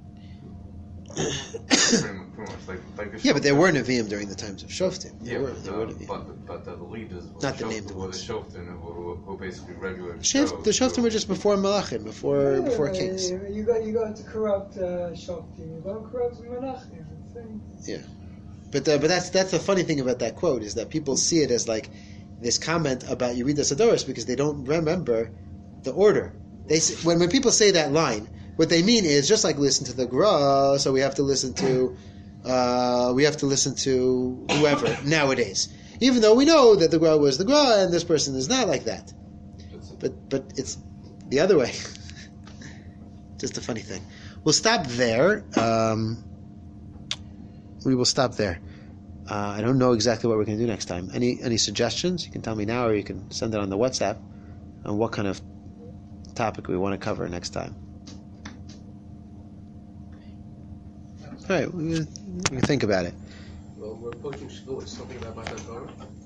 [SPEAKER 2] pretty, much, pretty much like like the
[SPEAKER 1] Yeah, but there
[SPEAKER 2] Shoftim-
[SPEAKER 1] were Nevi'im during the times of Shoftim. There
[SPEAKER 2] Yeah,
[SPEAKER 1] were,
[SPEAKER 2] but,
[SPEAKER 1] there
[SPEAKER 2] uh,
[SPEAKER 1] were Nevi'im.
[SPEAKER 2] but, but the leaders were
[SPEAKER 1] Not
[SPEAKER 2] the
[SPEAKER 1] the
[SPEAKER 2] Shof-
[SPEAKER 1] named
[SPEAKER 2] were
[SPEAKER 1] ones.
[SPEAKER 2] the Shoftim who, who basically regulated
[SPEAKER 1] Shef, the Shoftim were just before Malachim, before
[SPEAKER 5] Yeah,
[SPEAKER 1] before
[SPEAKER 5] uh,
[SPEAKER 1] kings.
[SPEAKER 5] You got you got to corrupt uh, Shoftim, you got to corrupt Menachem.
[SPEAKER 1] Yeah, but uh, but that's that's the funny thing about that quote is that people see it as like this comment about Yeridas Hadoros because they don't remember the order. They say, when when people say that line, what they mean is just like listen to the Gra, so we have to listen to uh, we have to listen to whoever nowadays. Even though we know that the Gra was the Gra and this person is not like that, but but it's the other way. Just a funny thing. We'll stop there. Um, we will stop there. Uh, I don't know exactly what we're going to do next time. Any any suggestions? You can tell me now, or you can send it on the WhatsApp on what kind of topic we want to cover next time. All right, we we can think about it.
[SPEAKER 3] Well, we're approaching Shavuot. Something about Matan Torah?